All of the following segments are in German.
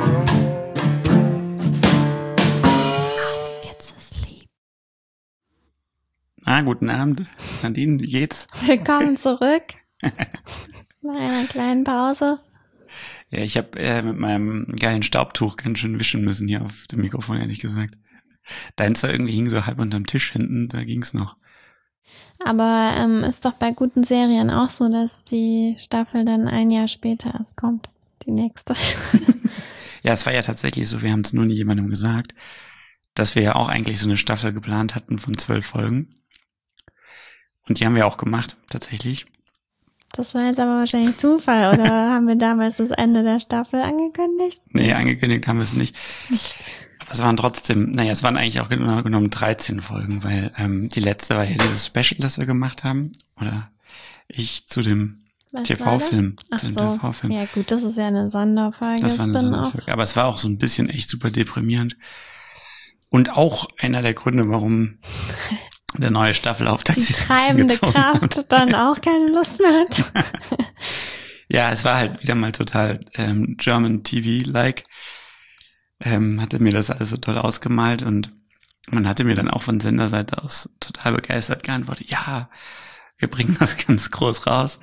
Guten Abend, Nadine, wie geht's? Willkommen zurück. Nach einer kleinen Pause. Ja, ich habe mit meinem geilen Staubtuch ganz schön wischen müssen hier auf dem Mikrofon, ehrlich gesagt. Deins war irgendwie hing so halb unterm Tisch hinten, da ging's noch. Aber ist doch bei guten Serien auch so, dass die Staffel dann ein Jahr später erst kommt, die nächste. Ja, es war ja tatsächlich so, wir haben es nur nie jemandem gesagt, dass wir ja auch eigentlich so eine Staffel geplant hatten von 12 Folgen. Und die haben wir auch gemacht, tatsächlich. Das war jetzt aber wahrscheinlich Zufall, oder haben wir damals das Ende der Staffel angekündigt? Nee, angekündigt haben wir es nicht. Aber es waren trotzdem, es waren eigentlich auch genau genommen 13 Folgen, weil die letzte war ja dieses Special, das wir gemacht haben. Oder ich zu dem TV-Film. Ach so, TV-Film. Ja gut, das ist ja eine Sonderfolge. Das war eine Sonderfolge, aber es war auch so ein bisschen echt super deprimierend. Und auch einer der Gründe, warum der neue Staffelauftrag die treibende Kraft dann auch keine Lust mehr hat. Ja, es war halt wieder mal total German TV-like. Hatte mir das alles so toll ausgemalt und man hatte mir dann auch von Senderseite aus total begeistert geantwortet, ja, wir bringen das ganz groß raus.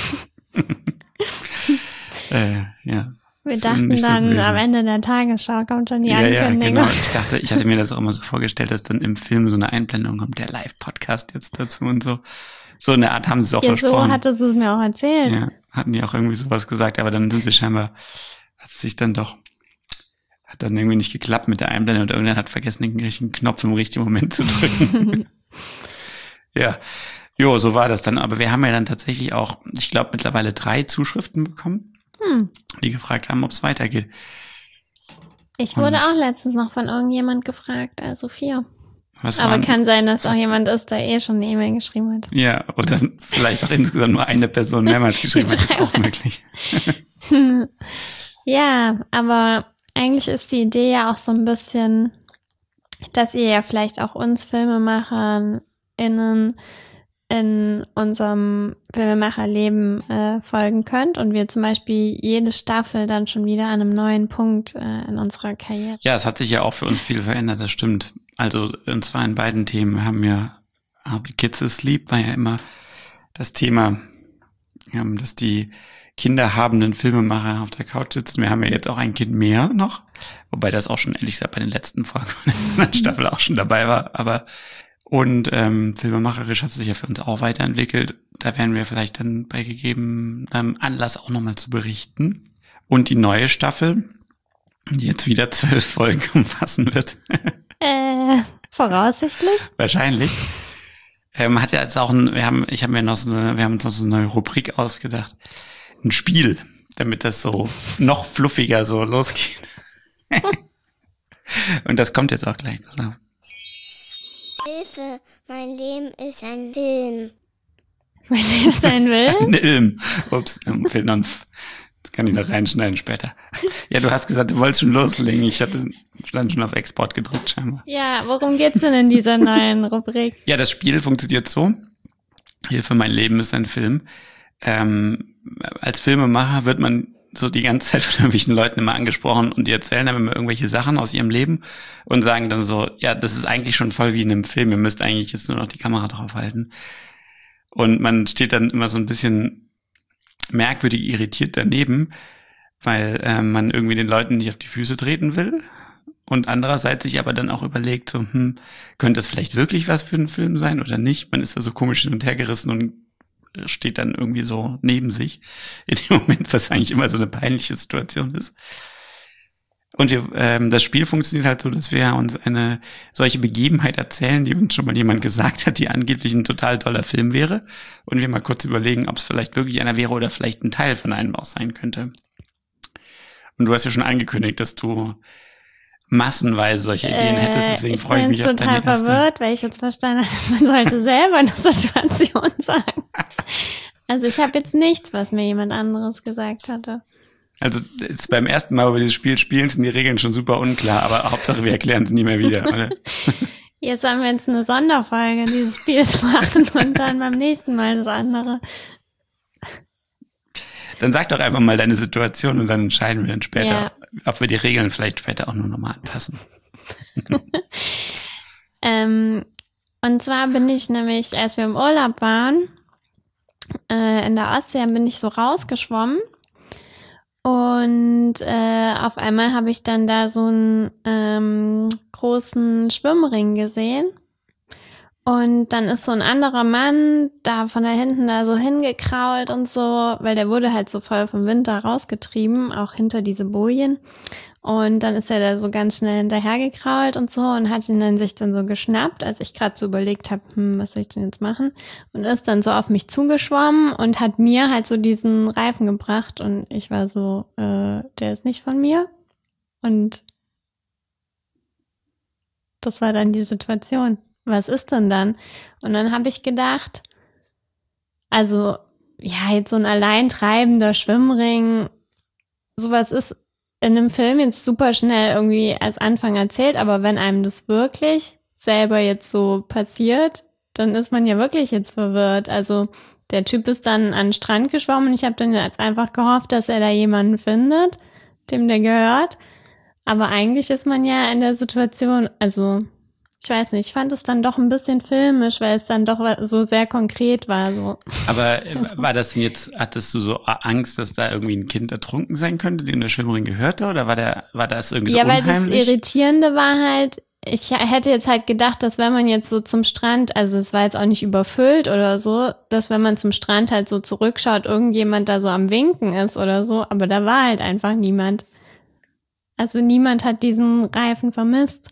Ja. Wir dachten dann, am Ende der Tagesschau kommt schon die Ankündigung. Ja, genau. Ich hatte mir das auch immer so vorgestellt, dass dann im Film so eine Einblendung kommt, der Live-Podcast jetzt dazu und so. So eine Art haben sie es auch versprochen. So hattest du es mir auch erzählt. Ja, hatten die auch irgendwie sowas gesagt, aber dann sind sie scheinbar, hat dann irgendwie nicht geklappt mit der Einblendung oder irgendjemand hat vergessen, den richtigen Knopf im richtigen Moment zu drücken. Ja, so war das dann. Aber wir haben ja dann tatsächlich auch, ich glaube, mittlerweile 3 Zuschriften bekommen. Die gefragt haben, ob es weitergeht. Ich wurde auch letztens noch von irgendjemand gefragt, also 4. Aber kann sein, dass auch jemand ist, der schon eine E-Mail geschrieben hat. Ja, oder vielleicht auch insgesamt nur eine Person mehrmals geschrieben hat, ist auch möglich. Ja, aber eigentlich ist die Idee ja auch so ein bisschen, dass ihr ja vielleicht auch uns FilmemacherInnen in unserem Filmemacherleben folgen könnt und wir zum Beispiel jede Staffel dann schon wieder an einem neuen Punkt in unserer Karriere. Ja, es hat sich ja auch für uns viel verändert, das stimmt. Also und zwar in beiden Themen. Wir haben ja How the Kids Asleep war ja immer das Thema, dass die kinderhabenden Filmemacher auf der Couch sitzen. Wir haben ja jetzt auch ein Kind mehr noch, wobei das auch schon ehrlich gesagt bei den letzten Folgen der Staffel auch schon dabei war, aber und filmemacherisch hat es sich ja für uns auch weiterentwickelt. Da werden wir vielleicht dann bei gegebenem Anlass auch nochmal zu berichten. Und die neue Staffel, die jetzt wieder 12 Folgen umfassen wird. Voraussichtlich? Wahrscheinlich. Hat ja jetzt auch wir haben uns noch so eine neue Rubrik ausgedacht. Ein Spiel, damit das so noch fluffiger so losgeht. Und das kommt jetzt auch gleich. Pass auf. Hilfe, mein Leben ist ein Film. Mein Leben ist ein Film? Ups, fehlt noch ein F. Das kann ich noch reinschneiden später. Ja, du hast gesagt, du wolltest schon loslegen. Ich hatte dann schon auf Export gedrückt scheinbar. Ja, worum geht's denn in dieser neuen Rubrik? Ja, das Spiel funktioniert so. Hilfe, mein Leben ist ein Film. Als Filmemacher wird man so die ganze Zeit von irgendwelchen Leuten immer angesprochen und die erzählen dann immer irgendwelche Sachen aus ihrem Leben und sagen dann so, ja, das ist eigentlich schon voll wie in einem Film, ihr müsst eigentlich jetzt nur noch die Kamera drauf halten. Und man steht dann immer so ein bisschen merkwürdig irritiert daneben, weil man irgendwie den Leuten nicht auf die Füße treten will und andererseits sich aber dann auch überlegt, so, könnte das vielleicht wirklich was für einen Film sein oder nicht? Man ist da so komisch hin und her gerissen und steht dann irgendwie so neben sich in dem Moment, was eigentlich immer so eine peinliche Situation ist. Und das Spiel funktioniert halt so, dass wir uns eine solche Begebenheit erzählen, die uns schon mal jemand gesagt hat, die angeblich ein total toller Film wäre. Und wir mal kurz überlegen, ob es vielleicht wirklich einer wäre oder vielleicht ein Teil von einem auch sein könnte. Und du hast ja schon angekündigt, dass du massenweise solche Ideen hättest, deswegen freue ich mich auf deine erste. Ich bin total verwirrt, weil ich jetzt verstanden habe, man sollte selber eine Situation sagen. Also ich habe jetzt nichts, was mir jemand anderes gesagt hatte. Also ist beim ersten Mal, wo wir dieses Spiel spielen, sind die Regeln schon super unklar, aber Hauptsache wir erklären es nie mehr wieder, oder? Jetzt haben wir jetzt eine Sonderfolge dieses Spiels machen und dann beim nächsten Mal das andere. Dann sag doch einfach mal deine Situation und dann entscheiden wir dann später, ob wir die Regeln vielleicht später auch nur nochmal anpassen. Und zwar bin ich nämlich, als wir im Urlaub waren, in der Ostsee, bin ich so rausgeschwommen. Und auf einmal habe ich dann da so einen großen Schwimmring gesehen. Und dann ist so ein anderer Mann da von da hinten da so hingekrault und so, weil der wurde halt so voll vom Wind da rausgetrieben, auch hinter diese Bojen. Und dann ist er da so ganz schnell hinterhergekrault und so und hat ihn dann sich dann so geschnappt, als ich gerade so überlegt habe, was soll ich denn jetzt machen? Und ist dann so auf mich zugeschwommen und hat mir halt so diesen Reifen gebracht und ich war so, der ist nicht von mir. Und das war dann die Situation. Was ist denn dann? Und dann habe ich gedacht, also, ja, jetzt so ein alleintreibender Schwimmring, sowas ist in einem Film jetzt super schnell irgendwie als Anfang erzählt, aber wenn einem das wirklich selber jetzt so passiert, dann ist man ja wirklich jetzt verwirrt. Also der Typ ist dann an den Strand geschwommen und ich habe dann jetzt einfach gehofft, dass er da jemanden findet, dem der gehört. Aber eigentlich ist man ja in der Situation, also ich weiß nicht, ich fand es dann doch ein bisschen filmisch, weil es dann doch so sehr konkret war. So. Aber war das denn jetzt, hattest du so Angst, dass da irgendwie ein Kind ertrunken sein könnte, dem der Schwimmring gehörte? Oder war das irgendwie so unheimlich? Ja, weil das Irritierende war halt, ich hätte jetzt halt gedacht, dass wenn man jetzt so zum Strand, also es war jetzt auch nicht überfüllt oder so, dass wenn man zum Strand halt so zurückschaut, irgendjemand da so am Winken ist oder so, aber da war halt einfach niemand. Also niemand hat diesen Reifen vermisst.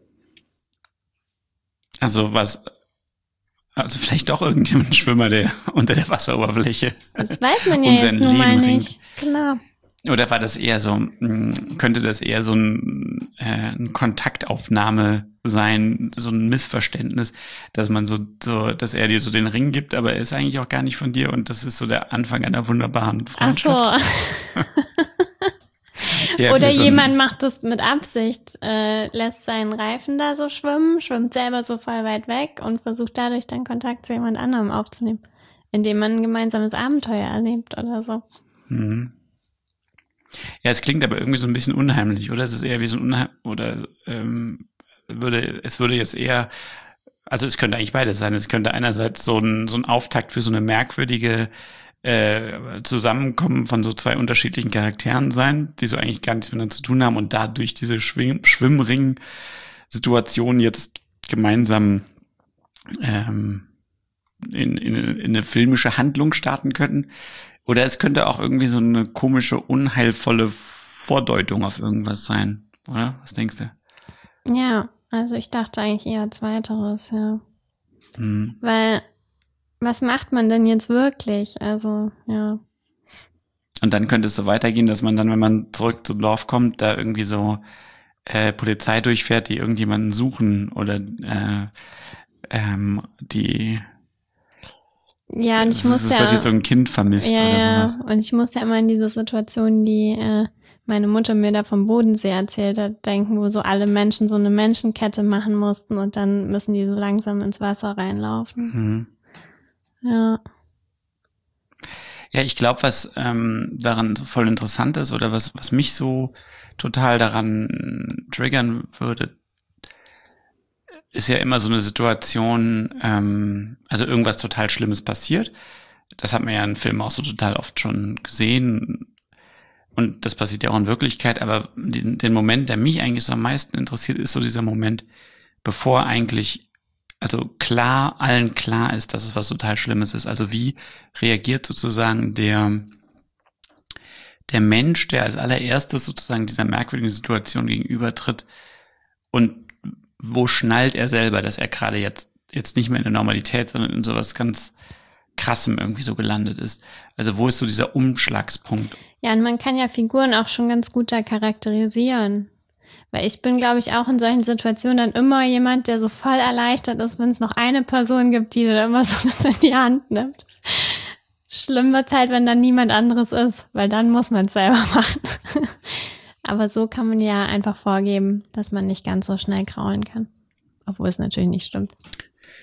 Also vielleicht doch irgendjemand Schwimmer, der unter der Wasseroberfläche. Das weiß man ja jetzt nun mal nicht. Genau. Oder war das eher so, könnte das eher so eine Kontaktaufnahme sein, so ein Missverständnis, dass man so, dass er dir so den Ring gibt, aber er ist eigentlich auch gar nicht von dir und das ist so der Anfang einer wunderbaren Freundschaft. Ach so. Ja, oder jemand macht das mit Absicht, lässt seinen Reifen da so schwimmen, schwimmt selber so voll weit weg und versucht dadurch dann Kontakt zu jemand anderem aufzunehmen, indem man ein gemeinsames Abenteuer erlebt oder so. Mhm. Ja, es klingt aber irgendwie so ein bisschen unheimlich, oder? Es ist eher wie so ein würde jetzt eher, also es könnte eigentlich beides sein. Es könnte einerseits so ein Auftakt für so eine merkwürdige Zusammenkommen von so zwei unterschiedlichen Charakteren sein, die so eigentlich gar nichts miteinander zu tun haben und dadurch diese Schwimmring-Situation jetzt gemeinsam in eine filmische Handlung starten könnten. Oder es könnte auch irgendwie so eine komische, unheilvolle Vordeutung auf irgendwas sein, oder? Was denkst du? Ja, also ich dachte eigentlich eher Zweiteres, ja. Weil was macht man denn jetzt wirklich? Also, ja. Und dann könnte es so weitergehen, dass man dann, wenn man zurück zum Dorf kommt, da irgendwie so Polizei durchfährt, die irgendjemanden suchen oder die ja, und ich muss ja vielleicht so ein Kind vermisst oder sowas. Und ich muss ja immer an diese Situation, die meine Mutter mir da vom Bodensee erzählt hat, denken, wo so alle Menschen so eine Menschenkette machen mussten und dann müssen die so langsam ins Wasser reinlaufen. Mhm. Ja. Ja, ich glaube, was daran so voll interessant ist oder was mich so total daran triggern würde, ist ja immer so eine Situation, also irgendwas total Schlimmes passiert. Das hat man ja in Filmen auch so total oft schon gesehen. Und das passiert ja auch in Wirklichkeit. Aber den Moment, der mich eigentlich so am meisten interessiert, ist so dieser Moment, bevor eigentlich also allen klar ist, dass es was total Schlimmes ist. Also wie reagiert sozusagen der Mensch, der als allererstes sozusagen dieser merkwürdigen Situation gegenübertritt und wo schnallt er selber, dass er gerade jetzt nicht mehr in der Normalität, sondern in sowas ganz Krassem irgendwie so gelandet ist. Also wo ist so dieser Umschlagspunkt? Ja, und man kann ja Figuren auch schon ganz gut da charakterisieren. Weil ich bin, glaube ich, auch in solchen Situationen dann immer jemand, der so voll erleichtert ist, wenn es noch eine Person gibt, die da immer so das in die Hand nimmt. Schlimm wird's halt, wenn dann niemand anderes ist, weil dann muss man es selber machen. Aber so kann man ja einfach vorgeben, dass man nicht ganz so schnell kraulen kann. Obwohl es natürlich nicht stimmt.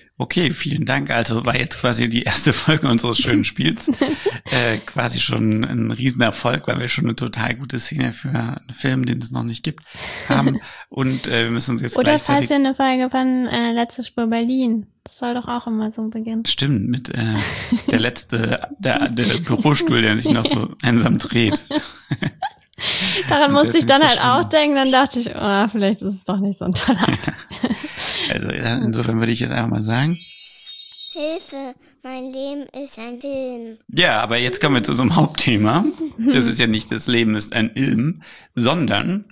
Okay, vielen Dank. Also war jetzt quasi die erste Folge unseres schönen Spiels quasi schon ein Riesenerfolg, weil wir schon eine total gute Szene für einen Film, den es noch nicht gibt, haben. Und wir müssen uns jetzt Oder gleichzeitig... falls wir eine Folge von Letzte Spur Berlin. Das soll doch auch immer so beginnen. Stimmt, mit der Bürostuhl, der sich noch so einsam dreht. Daran musste ich dann halt auch denken, dann dachte ich, oh, vielleicht ist es doch nicht so ein toller Akt. Also insofern würde ich jetzt einfach mal sagen. Hilfe, mein Leben ist ein Film. Ja, aber jetzt kommen wir zu unserem Hauptthema. Das ist ja nicht das Leben ist ein Ilm, sondern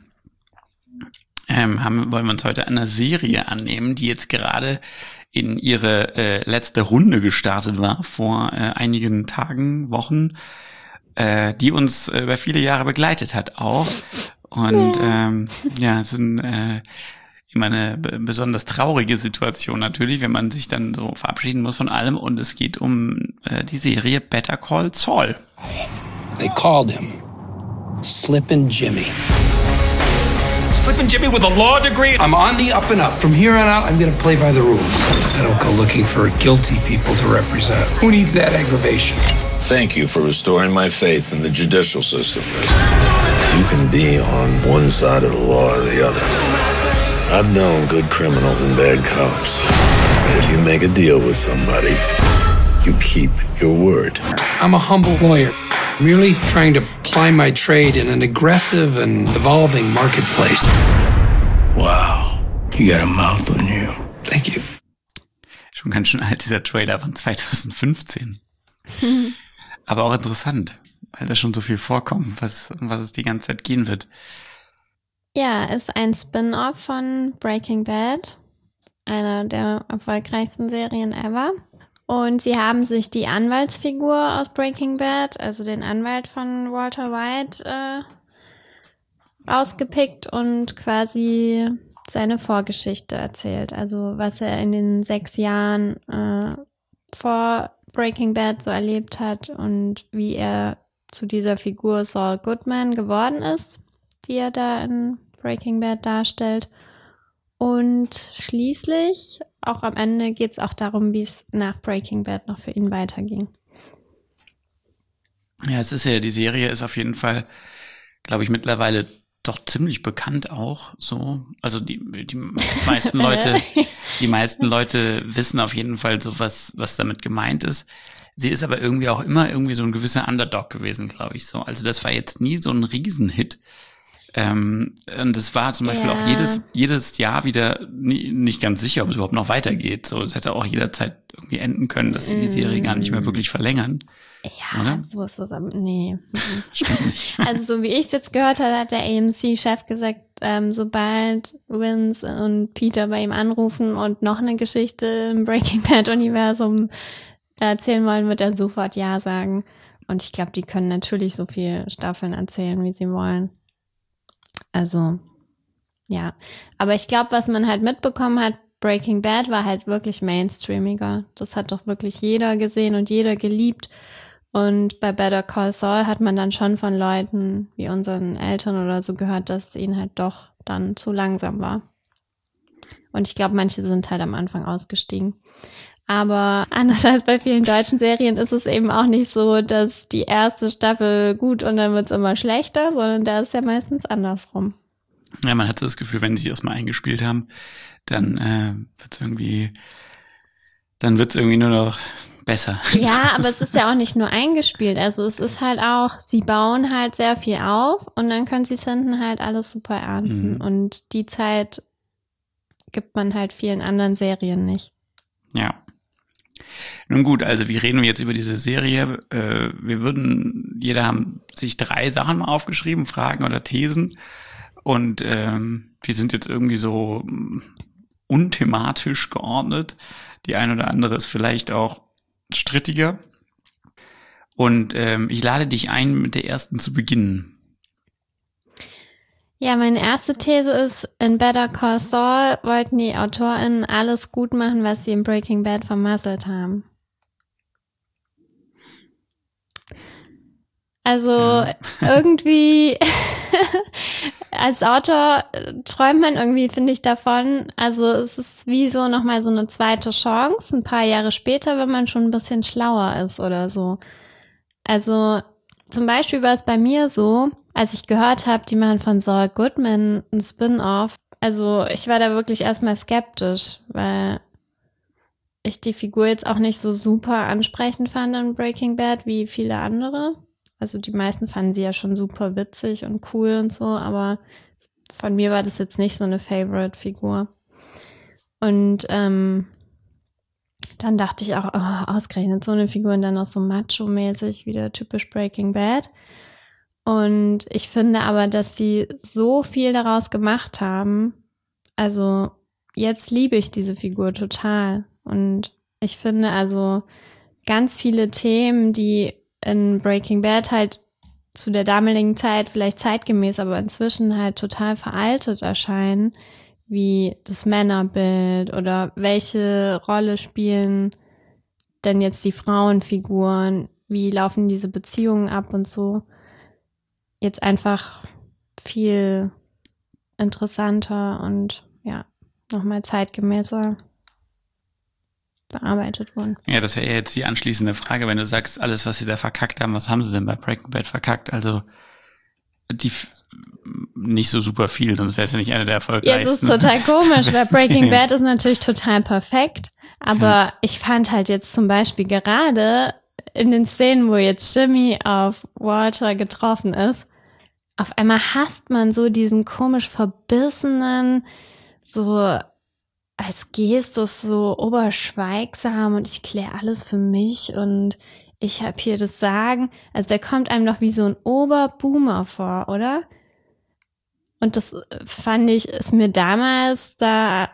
wollen wir uns heute einer Serie annehmen, die jetzt gerade in ihre letzte Runde gestartet war, vor einigen Tagen, Wochen, die uns über viele Jahre begleitet hat auch. Und es sind immer eine besonders traurige Situation natürlich, wenn man sich dann so verabschieden muss von allem. Und es geht um die Serie Better Call Saul. They called him Slippin' Jimmy. Slippin' Jimmy with a law degree? I'm on the up and up. From here on out, I'm gonna play by the rules. I don't go looking for guilty people to represent. Who needs that aggravation? Thank you for restoring my faith in the judicial system. You can be on one side of the law or the other. I've known good criminals and bad cops. But if you make a deal with somebody, you keep your word. I'm a humble lawyer, merely trying to ply my trade in an aggressive and evolving marketplace. Wow, you got a mouth on you. Thank you. Schon ganz schön alt, dieser Trailer von 2015. Aber auch interessant, weil da schon so viel vorkommt, um was es die ganze Zeit gehen wird. Ja, ist ein Spin-off von Breaking Bad, einer der erfolgreichsten Serien ever. Und sie haben sich die Anwaltsfigur aus Breaking Bad, also den Anwalt von Walter White, ausgepickt und quasi seine Vorgeschichte erzählt. Also was er in den 6 Jahren vor Breaking Bad so erlebt hat und wie er zu dieser Figur Saul Goodman geworden ist, die er da in Breaking Bad darstellt. Und schließlich, auch am Ende, geht es auch darum, wie es nach Breaking Bad noch für ihn weiterging. Ja, die Serie ist auf jeden Fall, glaube ich, mittlerweile doch ziemlich bekannt auch, so. Also die meisten Leute wissen auf jeden Fall so, was damit gemeint ist. Sie ist aber irgendwie auch immer irgendwie so ein gewisser Underdog gewesen, glaube ich, so. Also das war jetzt nie so ein Riesenhit. Und es war zum Beispiel auch jedes Jahr wieder nicht ganz sicher, ob es überhaupt noch weitergeht. So, es hätte auch jederzeit irgendwie enden können, dass sie die Serie gar nicht mehr wirklich verlängern. Ja, oder? So ist das aber, nee. Also so wie ich es jetzt gehört habe, hat der AMC-Chef gesagt, sobald Vince und Peter bei ihm anrufen und noch eine Geschichte im Breaking Bad-Universum erzählen wollen, wird er sofort Ja sagen. Und ich glaube, die können natürlich so viele Staffeln erzählen, wie sie wollen. Also, ja. Aber ich glaube, was man halt mitbekommen hat, Breaking Bad war halt wirklich mainstreamiger. Das hat doch wirklich jeder gesehen und jeder geliebt. Und bei Better Call Saul hat man dann schon von Leuten wie unseren Eltern oder so gehört, dass es ihnen halt doch dann zu langsam war. Und ich glaube, manche sind halt am Anfang ausgestiegen. Aber anders als bei vielen deutschen Serien ist es eben auch nicht so, dass die erste Staffel gut und dann wird's immer schlechter, sondern da ist ja meistens andersrum. Ja, man hat so das Gefühl, wenn sie sich erstmal eingespielt haben, dann wird's irgendwie nur noch besser. Ja, aber es ist ja auch nicht nur eingespielt. Also es ist halt auch, sie bauen halt sehr viel auf und dann können sie es hinten halt alles super ernten. Mhm. Und die Zeit gibt man halt vielen anderen Serien nicht. Ja. Nun gut, also wie reden wir jetzt über diese Serie? Jeder haben sich 3 Sachen mal aufgeschrieben, Fragen oder Thesen. Und die sind jetzt irgendwie so unthematisch geordnet. Die eine oder andere ist vielleicht auch strittiger. Und ich lade dich ein, mit der ersten zu beginnen. Ja, meine erste These ist, in Better Call Saul wollten die AutorInnen alles gut machen, was sie in Breaking Bad vermasselt haben. Also irgendwie als Autor träumt man irgendwie, finde ich, davon. Also es ist wie so nochmal so eine zweite Chance, ein paar Jahre später, wenn man schon ein bisschen schlauer ist oder so. Also zum Beispiel war es bei mir so, als ich gehört habe, die machen von Saul Goodman ein Spin-off. Also ich war da wirklich erstmal skeptisch, weil ich die Figur jetzt auch nicht so super ansprechend fand in Breaking Bad wie viele andere. Also die meisten fanden sie ja schon super witzig und cool und so, aber von mir war das jetzt nicht so eine Favorite-Figur. Und dann dachte ich auch, ausgerechnet so eine Figur und dann auch so macho-mäßig, wieder typisch Breaking Bad. Und ich finde aber, dass sie so viel daraus gemacht haben. Also jetzt liebe ich diese Figur total. Und ich finde also ganz viele Themen, die in Breaking Bad halt zu der damaligen Zeit vielleicht zeitgemäß, aber inzwischen halt total veraltet erscheinen, wie das Männerbild oder welche Rolle spielen denn jetzt die Frauenfiguren, wie laufen diese Beziehungen ab und so, jetzt einfach viel interessanter und ja, nochmal zeitgemäßer bearbeitet wurden. Ja, das wäre ja jetzt die anschließende Frage, wenn du sagst, alles, was sie da verkackt haben, was haben sie denn bei Breaking Bad verkackt? Also nicht so super viel, sonst wäre es ja nicht eine der erfolgreichsten. Ja, es ist total komisch, weil Breaking Bad ist natürlich total perfekt, aber ich fand halt jetzt zum Beispiel gerade in den Szenen, wo jetzt Jimmy auf Walter getroffen ist, auf einmal hasst man so diesen komisch verbissenen, so als Gestus so oberschweigsam und ich kläre alles für mich und ich habe hier das Sagen. Also der kommt einem doch wie so ein Oberboomer vor, oder? Und das fand ich, ist mir damals da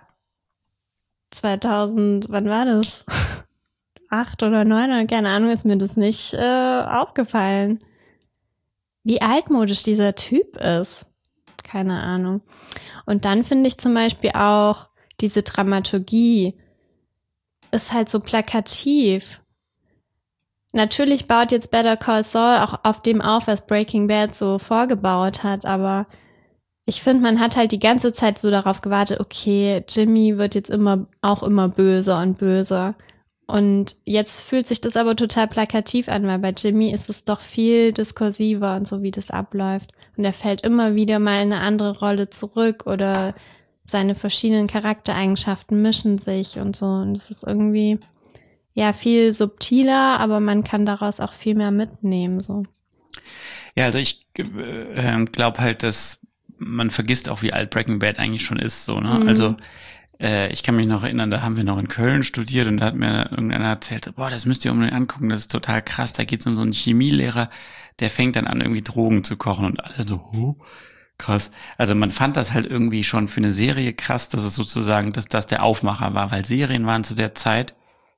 2000, wann war das? 8 oder 9 oder keine Ahnung, ist mir das nicht aufgefallen. Wie altmodisch dieser Typ ist. Keine Ahnung. Und dann finde ich zum Beispiel auch, diese Dramaturgie ist halt so plakativ. Natürlich baut jetzt Better Call Saul auch auf dem auf, was Breaking Bad so vorgebaut hat, aber ich finde, man hat halt die ganze Zeit so darauf gewartet, okay, Jimmy wird jetzt immer böser und böser. Und jetzt fühlt sich das aber total plakativ an, weil bei Jimmy ist es doch viel diskursiver und so, wie das abläuft. Und er fällt immer wieder mal in eine andere Rolle zurück oder seine verschiedenen Charaktereigenschaften mischen sich und so. Und es ist irgendwie, ja, viel subtiler, aber man kann daraus auch viel mehr mitnehmen, so. Ja, also ich glaube halt, dass man vergisst auch, wie alt Breaking Bad eigentlich schon ist, so, ne? Also, ich kann mich noch erinnern, da haben wir noch in Köln studiert und da hat mir irgendeiner erzählt, boah, das müsst ihr unbedingt angucken, das ist total krass, da geht's um so einen Chemielehrer, der fängt dann an, irgendwie Drogen zu kochen und alle so, krass. Also man fand das halt irgendwie schon für eine Serie krass, dass es sozusagen, dass das der Aufmacher war, weil Serien waren zu der Zeit,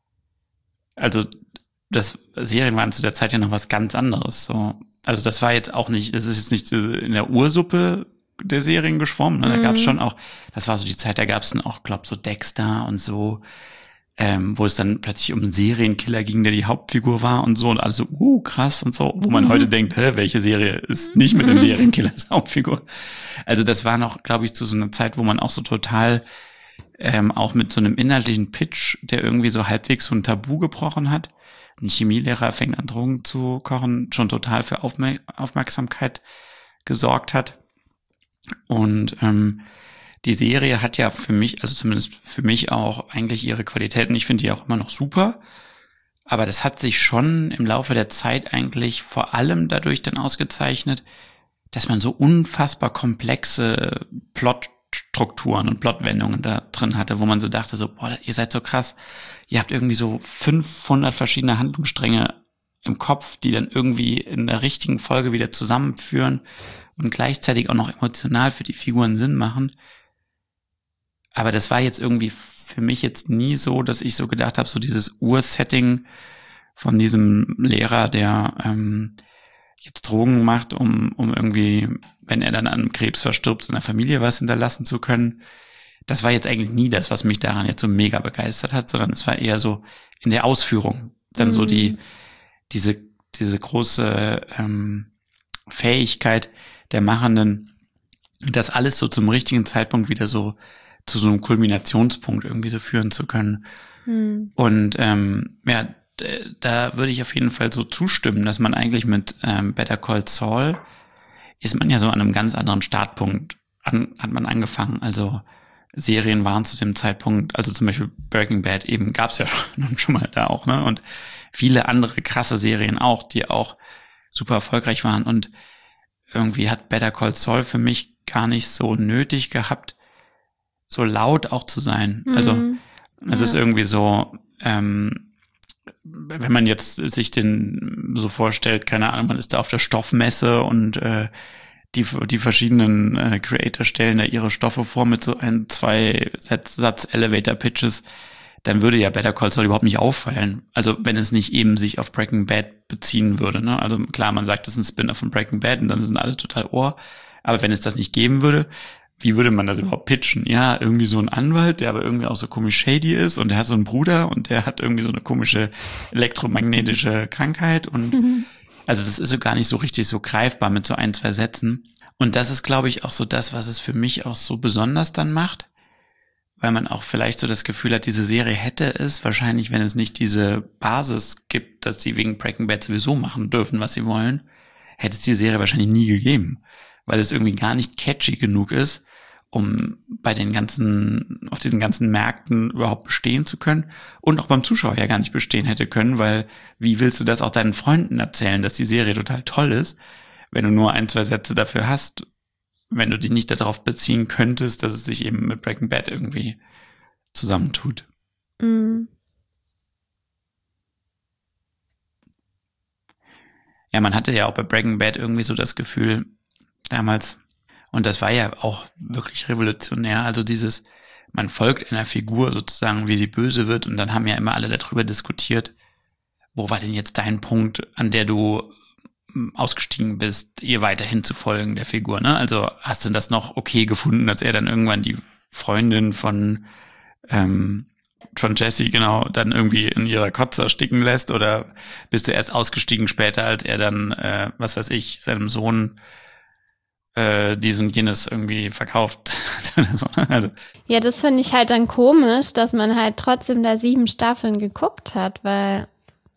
Serien waren zu der Zeit ja noch was ganz anderes, so. Also das war jetzt auch nicht, das ist jetzt nicht in der Ursuppe der Serien geschwommen, ne? Da gab's schon auch, das war so die Zeit, da gab's dann auch, glaub so Dexter und so, wo es dann plötzlich um einen Serienkiller ging, der die Hauptfigur war und so und alles so, krass und so, wo man heute denkt, welche Serie ist nicht mit einem Serienkiller als Hauptfigur? Also das war noch, glaube ich, zu so einer Zeit, wo man auch so total auch mit so einem inhaltlichen Pitch, der irgendwie so halbwegs so ein Tabu gebrochen hat. Ein Chemielehrer fängt an, Drogen zu kochen, schon total für Aufmerksamkeit gesorgt hat. Und die Serie hat ja für mich, also zumindest für mich auch eigentlich ihre Qualitäten. Ich finde die auch immer noch super. Aber das hat sich schon im Laufe der Zeit eigentlich vor allem dadurch dann ausgezeichnet, dass man so unfassbar komplexe Plotstrukturen und Plotwendungen da drin hatte, wo man so dachte, so, boah, ihr seid so krass. Ihr habt irgendwie so 500 verschiedene Handlungsstränge im Kopf, die dann irgendwie in der richtigen Folge wieder zusammenführen und gleichzeitig auch noch emotional für die Figuren Sinn machen. Aber das war jetzt irgendwie für mich jetzt nie so, dass ich so gedacht habe, so dieses Ursetting von diesem Lehrer, der jetzt Drogen macht, um irgendwie, wenn er dann an Krebs verstirbt, seiner Familie was hinterlassen zu können. Das war jetzt eigentlich nie das, was mich daran jetzt so mega begeistert hat, sondern es war eher so in der Ausführung. Dann so diese große Fähigkeit der Machenden, das alles so zum richtigen Zeitpunkt wieder so zu so einem Kulminationspunkt irgendwie so führen zu können. Und da würde ich auf jeden Fall so zustimmen, dass man eigentlich mit Better Call Saul ist man ja so an einem ganz anderen Startpunkt hat man angefangen. Also Serien waren zu dem Zeitpunkt, also zum Beispiel Breaking Bad eben gab's ja schon mal da auch, ne? Und viele andere krasse Serien auch, die auch super erfolgreich waren. Und irgendwie hat Better Call Saul für mich gar nicht so nötig gehabt, so laut auch zu sein. Also es ist irgendwie so, wenn man jetzt sich den so vorstellt, keine Ahnung, man ist da auf der Stoffmesse und die verschiedenen Creator stellen da ihre Stoffe vor mit so ein, 2 Satz Elevator Pitches, dann würde ja Better Call Saul überhaupt nicht auffallen. Also wenn es nicht eben sich auf Breaking Bad beziehen würde, ne? Also klar, man sagt, das ist ein Spin-off von Breaking Bad und dann sind alle total Ohr. Aber wenn es das nicht geben würde, wie würde man das überhaupt pitchen? Ja, irgendwie so ein Anwalt, der aber irgendwie auch so komisch shady ist und der hat so einen Bruder und der hat irgendwie so eine komische elektromagnetische Krankheit und also das ist so gar nicht so richtig so greifbar mit so 1, 2 Sätzen. Und das ist, glaube ich, auch so das, was es für mich auch so besonders dann macht, weil man auch vielleicht so das Gefühl hat, diese Serie hätte es wahrscheinlich, wenn es nicht diese Basis gibt, dass sie wegen Breaking Bad sowieso machen dürfen, was sie wollen, hätte es die Serie wahrscheinlich nie gegeben, weil es irgendwie gar nicht catchy genug ist, um auf diesen ganzen Märkten überhaupt bestehen zu können und auch beim Zuschauer ja gar nicht bestehen hätte können, weil wie willst du das auch deinen Freunden erzählen, dass die Serie total toll ist, wenn du nur 1, 2 Sätze dafür hast, wenn du die nicht darauf beziehen könntest, dass es sich eben mit Breaking Bad irgendwie zusammentut. Ja, man hatte ja auch bei Breaking Bad irgendwie so das Gefühl damals, und das war ja auch wirklich revolutionär, also dieses, man folgt einer Figur sozusagen, wie sie böse wird und dann haben ja immer alle darüber diskutiert, wo war denn jetzt dein Punkt, an der du ausgestiegen bist, ihr weiterhin zu folgen, der Figur, ne? Also hast du das noch okay gefunden, dass er dann irgendwann die Freundin von Jesse, genau, dann irgendwie in ihrer Kotze ersticken lässt oder bist du erst ausgestiegen später, als er dann, was weiß ich, seinem Sohn dies und jenes irgendwie verkauft. Also. Ja, das finde ich halt dann komisch, dass man halt trotzdem da 7 Staffeln geguckt hat, weil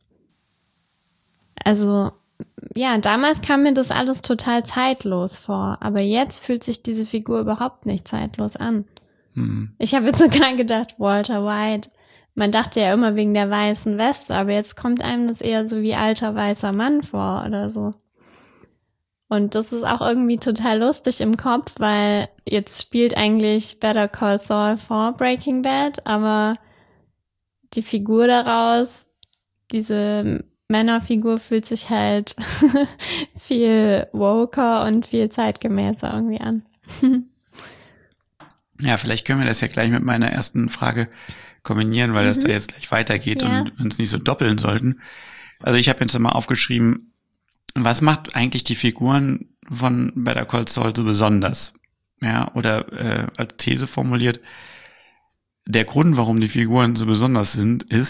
also ja, damals kam mir das alles total zeitlos vor, aber jetzt fühlt sich diese Figur überhaupt nicht zeitlos an. Ich habe jetzt sogar gedacht, Walter White, man dachte ja immer wegen der weißen Weste, aber jetzt kommt einem das eher so wie alter weißer Mann vor oder so. Und das ist auch irgendwie total lustig im Kopf, weil jetzt spielt eigentlich Better Call Saul vor Breaking Bad, aber die Figur daraus, diese Männerfigur fühlt sich halt viel woker und viel zeitgemäßer irgendwie an. Ja, vielleicht können wir das ja gleich mit meiner ersten Frage kombinieren, weil das da jetzt gleich weitergeht und uns nicht so doppeln sollten. Also ich habe jetzt mal aufgeschrieben, was macht eigentlich die Figuren von Better Call Saul so besonders? Ja, oder als These formuliert, der Grund, warum die Figuren so besonders sind, ist ...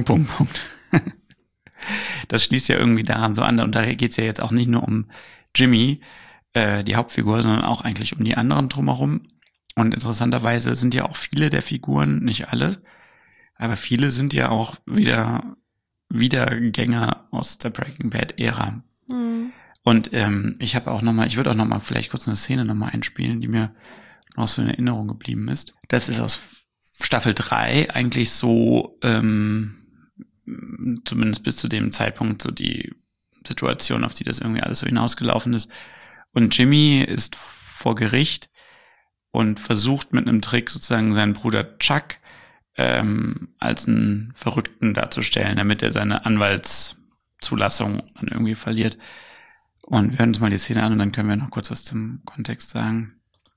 Das schließt ja irgendwie daran so an, und da geht's ja jetzt auch nicht nur um Jimmy, die Hauptfigur, sondern auch eigentlich um die anderen drumherum. Und interessanterweise sind ja auch viele der Figuren, nicht alle, aber viele sind ja auch Wiedergänger aus der Breaking Bad-Ära. Und ich würde auch nochmal vielleicht kurz eine Szene nochmal einspielen, die mir noch so in Erinnerung geblieben ist. Das ist aus Staffel 3 eigentlich so, zumindest bis zu dem Zeitpunkt, so die Situation, auf die das irgendwie alles so hinausgelaufen ist. Und Jimmy ist vor Gericht und versucht mit einem Trick sozusagen seinen Bruder Chuck als einen Verrückten darzustellen, damit er seine Anwaltszulassung dann irgendwie verliert. Und wir hören uns mal die Szene an und dann können wir noch kurz was zum Kontext sagen.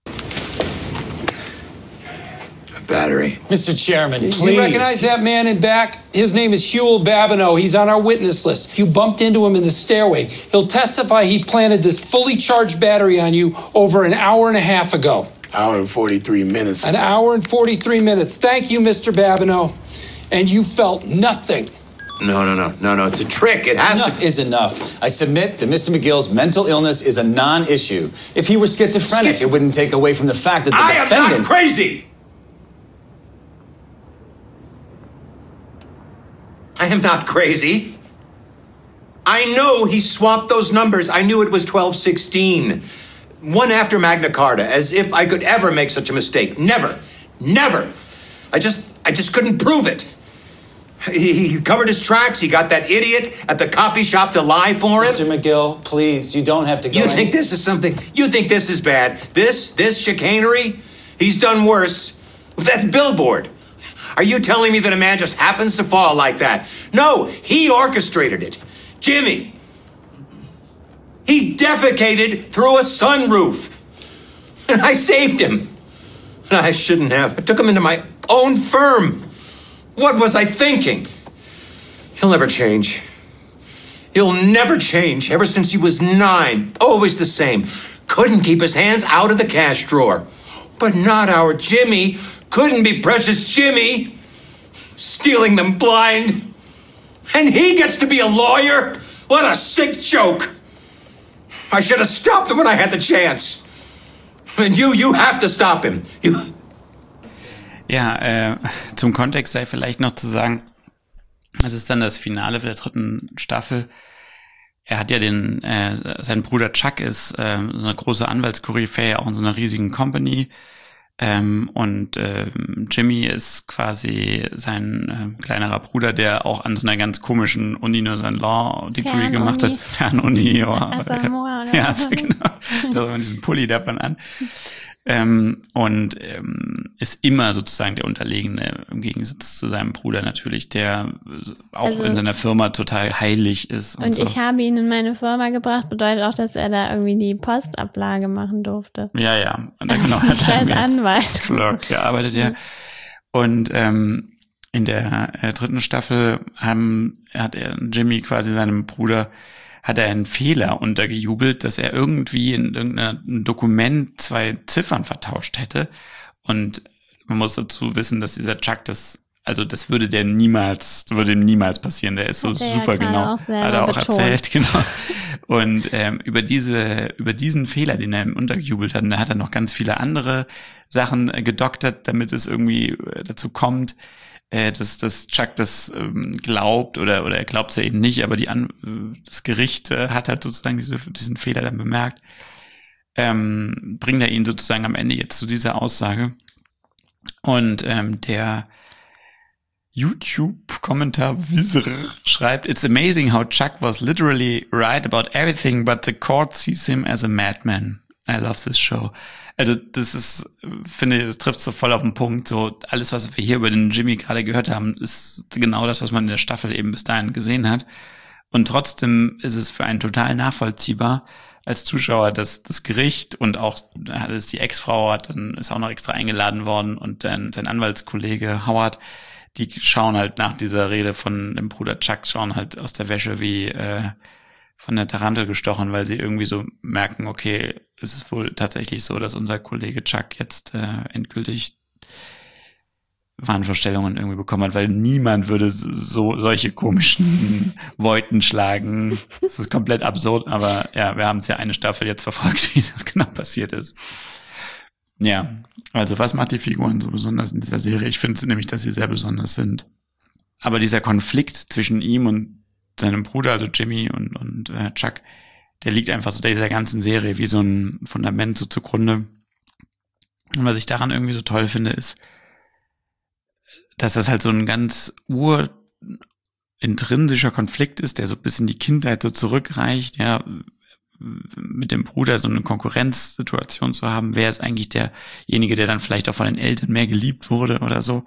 Battery. Mr. Chairman, please. You recognize that man in back? His name is Huel Babineau. He's on our witness list. You bumped into him in the stairway. He'll testify he planted this fully charged battery on you over an hour and a half ago. Hour and 43 minutes. An hour and 43 minutes. Thank you, Mr. Babineau. And you felt nothing. No, it's a trick. It has Enough to... is enough. I submit that Mr. McGill's mental illness is a non-issue. If he were schizophrenic, it wouldn't take away from the fact that the defendant... I am not crazy! I am not crazy. I know he swapped those numbers. I knew it was 1216. One after Magna Carta, as if I could ever make such a mistake. Never. I just couldn't prove it. He covered his tracks. He got that idiot at the copy shop to lie for him. Mr. McGill, please, you don't have to go... You think this is something... You think this is bad? This chicanery? He's done worse. That's Billboard. Are you telling me that a man just happens to fall like that? No, he orchestrated it. Jimmy. He defecated through a sunroof. And I saved him. And I shouldn't have. I took him into my own firm. What was I thinking? He'll never change. He'll never change. Ever since he was 9. Always the same. Couldn't keep his hands out of the cash drawer. But not our Jimmy. Couldn't be precious Jimmy. Stealing them blind. And he gets to be a lawyer? What a sick joke. I should have stopped him when I had the chance. And you have to stop him. Ja, zum Kontext sei vielleicht noch zu sagen, es ist dann das Finale der 3. Staffel. Er hat ja sein Bruder Chuck ist so eine große Anwaltskoryphäe, auch in so einer riesigen Company. Und Jimmy ist quasi sein kleinerer Bruder, der auch an so einer ganz komischen Uni nur sein Law-Degree gemacht hat. Fernuni. Ja, genau. Da hat man diesen Pulli davon an. Ist immer sozusagen der Unterlegene im Gegensatz zu seinem Bruder natürlich, der auch in seiner Firma total heilig ist. Und so. Ich habe ihn in meine Firma gebracht, bedeutet auch, dass er da irgendwie die Postablage machen durfte. Ja. Und genau, hat er als Anwalt Clerk gearbeitet, ja. Und in der 3. Staffel hat Jimmy quasi seinem Bruder einen Fehler untergejubelt, dass er irgendwie in irgendeinem Dokument 2 Ziffern vertauscht hätte. Und man muss dazu wissen, dass dieser Chuck das würde ihm niemals passieren. Der ist so super genau. Hat er auch erzählt, genau. Und über diesen Fehler, den er ihm untergejubelt hat, da hat er noch ganz viele andere Sachen gedoktert, damit es irgendwie dazu kommt, dass Chuck das glaubt oder er glaubt es ja eben nicht, aber das Gericht hat halt sozusagen diesen Fehler dann bemerkt, bringt er ihn sozusagen am Ende jetzt zu dieser Aussage. Und der YouTube-Kommentar schreibt, "It's amazing how Chuck was literally right about everything, but the court sees him as a madman. I love this show." Also das trifft so voll auf den Punkt. So alles, was wir hier über den Jimmy gerade gehört haben, ist genau das, was man in der Staffel eben bis dahin gesehen hat. Und trotzdem ist es für einen total nachvollziehbar als Zuschauer, dass das Gericht und auch die Ex-Frau ist auch noch extra eingeladen worden und dann sein Anwaltskollege Howard, die schauen halt nach dieser Rede von dem Bruder Chuck, schauen halt aus der Wäsche wie von der Tarantel gestochen, weil sie irgendwie so merken, okay, es ist wohl tatsächlich so, dass unser Kollege Chuck jetzt endgültig Wahnvorstellungen irgendwie bekommen hat, weil niemand würde solche komischen Voiten schlagen. Das ist komplett absurd, aber ja, wir haben es ja eine Staffel jetzt verfolgt, wie das genau passiert ist. Ja, also was macht die Figuren so besonders in dieser Serie? Ich finde nämlich, dass sie sehr besonders sind. Aber dieser Konflikt zwischen ihm und seinem Bruder, also Jimmy und Chuck, der liegt einfach so dieser ganzen Serie wie so ein Fundament so zugrunde. Und was ich daran irgendwie so toll finde, ist, dass das halt so ein ganz intrinsischer Konflikt ist, der so bis in die Kindheit so zurückreicht, ja, mit dem Bruder so eine Konkurrenzsituation zu haben. Wer ist eigentlich derjenige, der dann vielleicht auch von den Eltern mehr geliebt wurde oder so?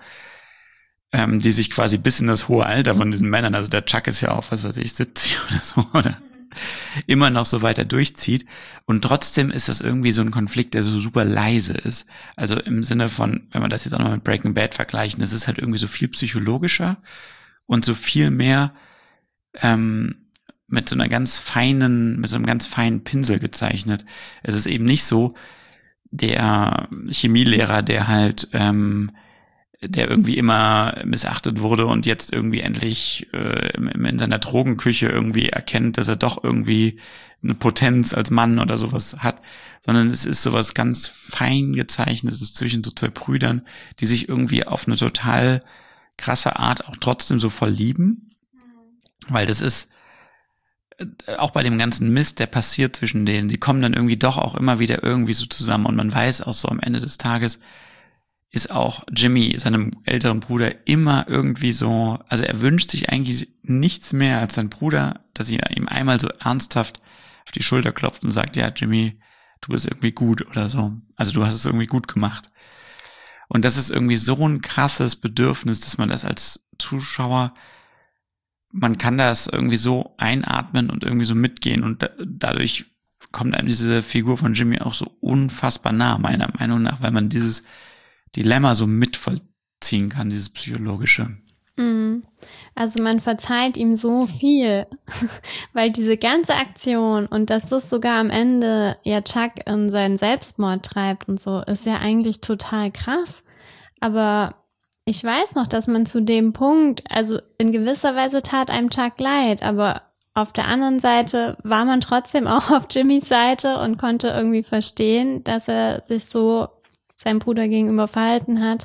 Die sich quasi bis in das hohe Alter von diesen Männern, also der Chuck ist ja auch, 70 oder so, oder immer noch so weiter durchzieht. Und trotzdem ist das irgendwie so ein Konflikt, der so super leise ist. Also im Sinne von, wenn wir das jetzt auch noch mit Breaking Bad vergleichen, das ist halt irgendwie so viel psychologischer und so viel mehr mit so einem ganz feinen Pinsel gezeichnet. Es ist eben nicht so der Chemielehrer, der halt der irgendwie immer missachtet wurde und jetzt irgendwie endlich in seiner Drogenküche irgendwie erkennt, dass er doch irgendwie eine Potenz als Mann oder sowas hat, sondern es ist sowas ganz fein gezeichnetes zwischen so zwei Brüdern, die sich irgendwie auf eine total krasse Art auch trotzdem so voll lieben, weil das ist auch bei dem ganzen Mist, der passiert zwischen denen, die kommen dann irgendwie doch auch immer wieder irgendwie so zusammen und man weiß auch so am Ende des Tages ist auch Jimmy, seinem älteren Bruder, immer irgendwie so, also er wünscht sich eigentlich nichts mehr als sein Bruder, dass er ihm einmal so ernsthaft auf die Schulter klopft und sagt, ja Jimmy, du bist irgendwie gut oder so, also du hast es irgendwie gut gemacht. Und das ist irgendwie so ein krasses Bedürfnis, dass man das als Zuschauer, man kann das irgendwie so einatmen und irgendwie so mitgehen und dadurch kommt einem diese Figur von Jimmy auch so unfassbar nah, meiner Meinung nach, weil man dieses Dilemma so mitvollziehen kann, dieses psychologische. Also man verzeiht ihm so viel, weil diese ganze Aktion und dass das sogar am Ende ja Chuck in seinen Selbstmord treibt und so, ist ja eigentlich total krass. Aber ich weiß noch, dass man zu dem Punkt, also in gewisser Weise tat einem Chuck leid, aber auf der anderen Seite war man trotzdem auch auf Jimmys Seite und konnte irgendwie verstehen, dass er sich so seinem Bruder gegenüber verhalten hat,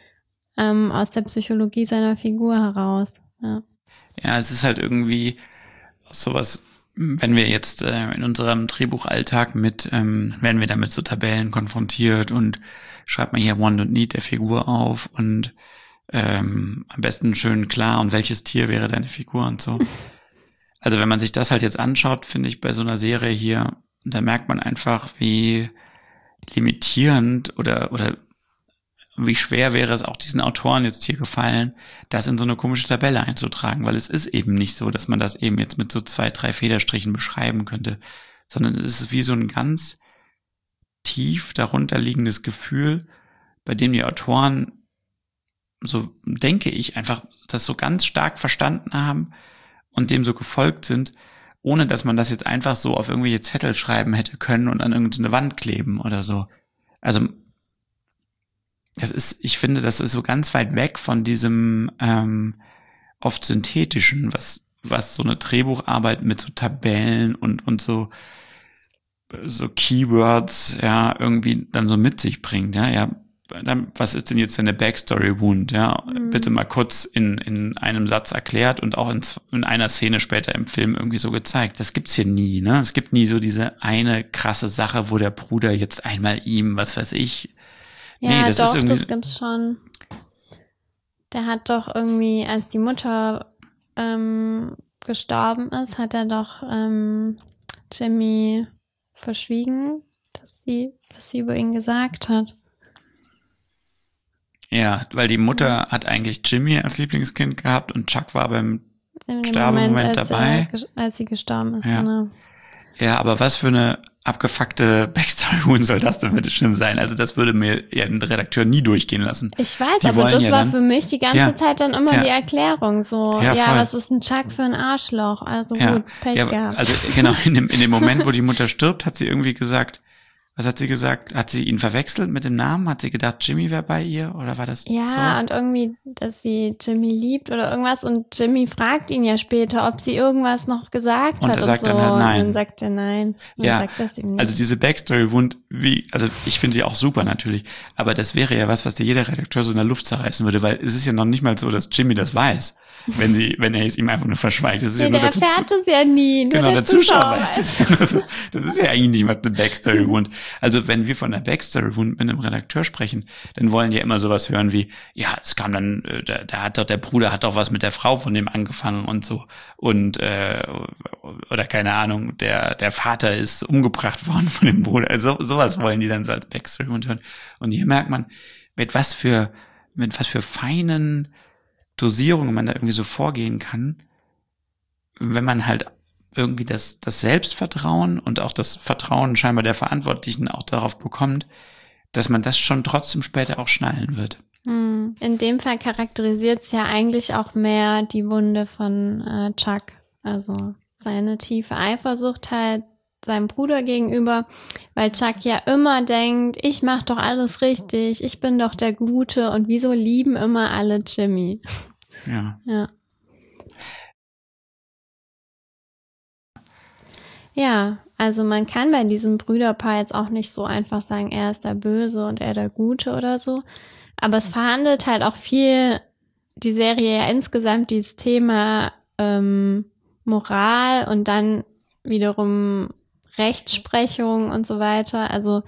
aus der Psychologie seiner Figur heraus. Ja, es ist halt irgendwie sowas, wenn wir jetzt in unserem Drehbuchalltag werden wir damit so Tabellen konfrontiert und schreibt man hier Want und Need der Figur auf und am besten schön klar und welches Tier wäre deine Figur und so. Also wenn man sich das halt jetzt anschaut, finde ich bei so einer Serie hier, da merkt man einfach, wie limitierend oder wie schwer wäre es auch diesen Autoren jetzt hier gefallen, das in so eine komische Tabelle einzutragen, weil es ist eben nicht so, dass man das eben jetzt mit so 2, 3 Federstrichen beschreiben könnte, sondern es ist wie so ein ganz tief darunter liegendes Gefühl, bei dem die Autoren, so denke ich, einfach das so ganz stark verstanden haben und dem so gefolgt sind, ohne dass man das jetzt einfach so auf irgendwelche Zettel schreiben hätte können und an irgendeine Wand kleben oder so. Also ich finde, das ist so ganz weit weg von diesem oft synthetischen, was so eine Drehbucharbeit mit so Tabellen und so Keywords ja irgendwie dann so mit sich bringt. Ja, dann, was ist denn jetzt deine Backstory Wound? Ja, bitte mal kurz in einem Satz erklärt und auch in einer Szene später im Film irgendwie so gezeigt. Das gibt's hier nie, ne? Es gibt nie so diese eine krasse Sache, wo der Bruder jetzt einmal ihm, was weiß ich. Ja, nee, das ist das gibt's schon. Der hat doch irgendwie, als die Mutter gestorben ist, hat er doch Jimmy verschwiegen, was sie über ihn gesagt hat. Ja, weil die Mutter hat eigentlich Jimmy als Lieblingskind gehabt und Chuck war beim Sterbemoment dabei. Als sie gestorben ist, ja. Genau. Ja, aber was für eine abgefuckte Backstory soll das denn bitte schön sein? Also das würde mir ja ein Redakteur nie durchgehen lassen. Ich weiß, aber das war für mich die ganze Zeit dann immer die Erklärung. So, was ist ein Chuck für ein Arschloch? Also gut, Pech gehabt. Also genau, in dem Moment, wo die Mutter stirbt, hat sie irgendwie gesagt, was hat sie gesagt? Hat sie ihn verwechselt mit dem Namen? Hat sie gedacht, Jimmy wäre bei ihr? Oder war das sowas? Und irgendwie, dass sie Jimmy liebt oder irgendwas. Und Jimmy fragt ihn ja später, ob sie irgendwas noch gesagt hat. Und er sagt und so. dann halt nein. Und dann sagt er nein. Und sagt das ihm nicht. Also diese Backstory-Wund, also ich finde sie auch super natürlich. Aber das wäre ja was dir jeder Redakteur so in der Luft zerreißen würde, weil es ist ja noch nicht mal so, dass Jimmy das weiß. Wenn er es ihm einfach nur verschweigt. Das ist ja nur, der erfährt es ja nie. Nur genau, der Zuschauer weiß es. Das ist ja eigentlich nicht mal eine Backstory-Wund. Also wenn wir von der Backstory-Wund mit einem Redakteur sprechen, dann wollen die ja immer sowas hören wie, ja, es kam dann, der Bruder hat doch was mit der Frau von dem angefangen und so. Und, oder keine Ahnung, der Vater ist umgebracht worden von dem Bruder. Also sowas wollen die dann so als Backstory-Wund hören. Und hier merkt man, mit was für feinen Dosierungen man da irgendwie so vorgehen kann, wenn man halt irgendwie das Selbstvertrauen und auch das Vertrauen scheinbar der Verantwortlichen auch darauf bekommt, dass man das schon trotzdem später auch schnallen wird. In dem Fall charakterisiert es ja eigentlich auch mehr die Wunde von Chuck, also seine tiefe Eifersucht halt seinem Bruder gegenüber, Weil Chuck ja immer denkt, ich mach doch alles richtig, ich bin doch der Gute und wieso lieben immer alle Jimmy? Ja. Ja. Ja, also man kann bei diesem Brüderpaar jetzt auch nicht so einfach sagen, er ist der Böse und er der Gute oder so. Aber es verhandelt halt auch viel, die Serie ja insgesamt dieses Thema Moral und dann wiederum Rechtsprechung und so weiter. Also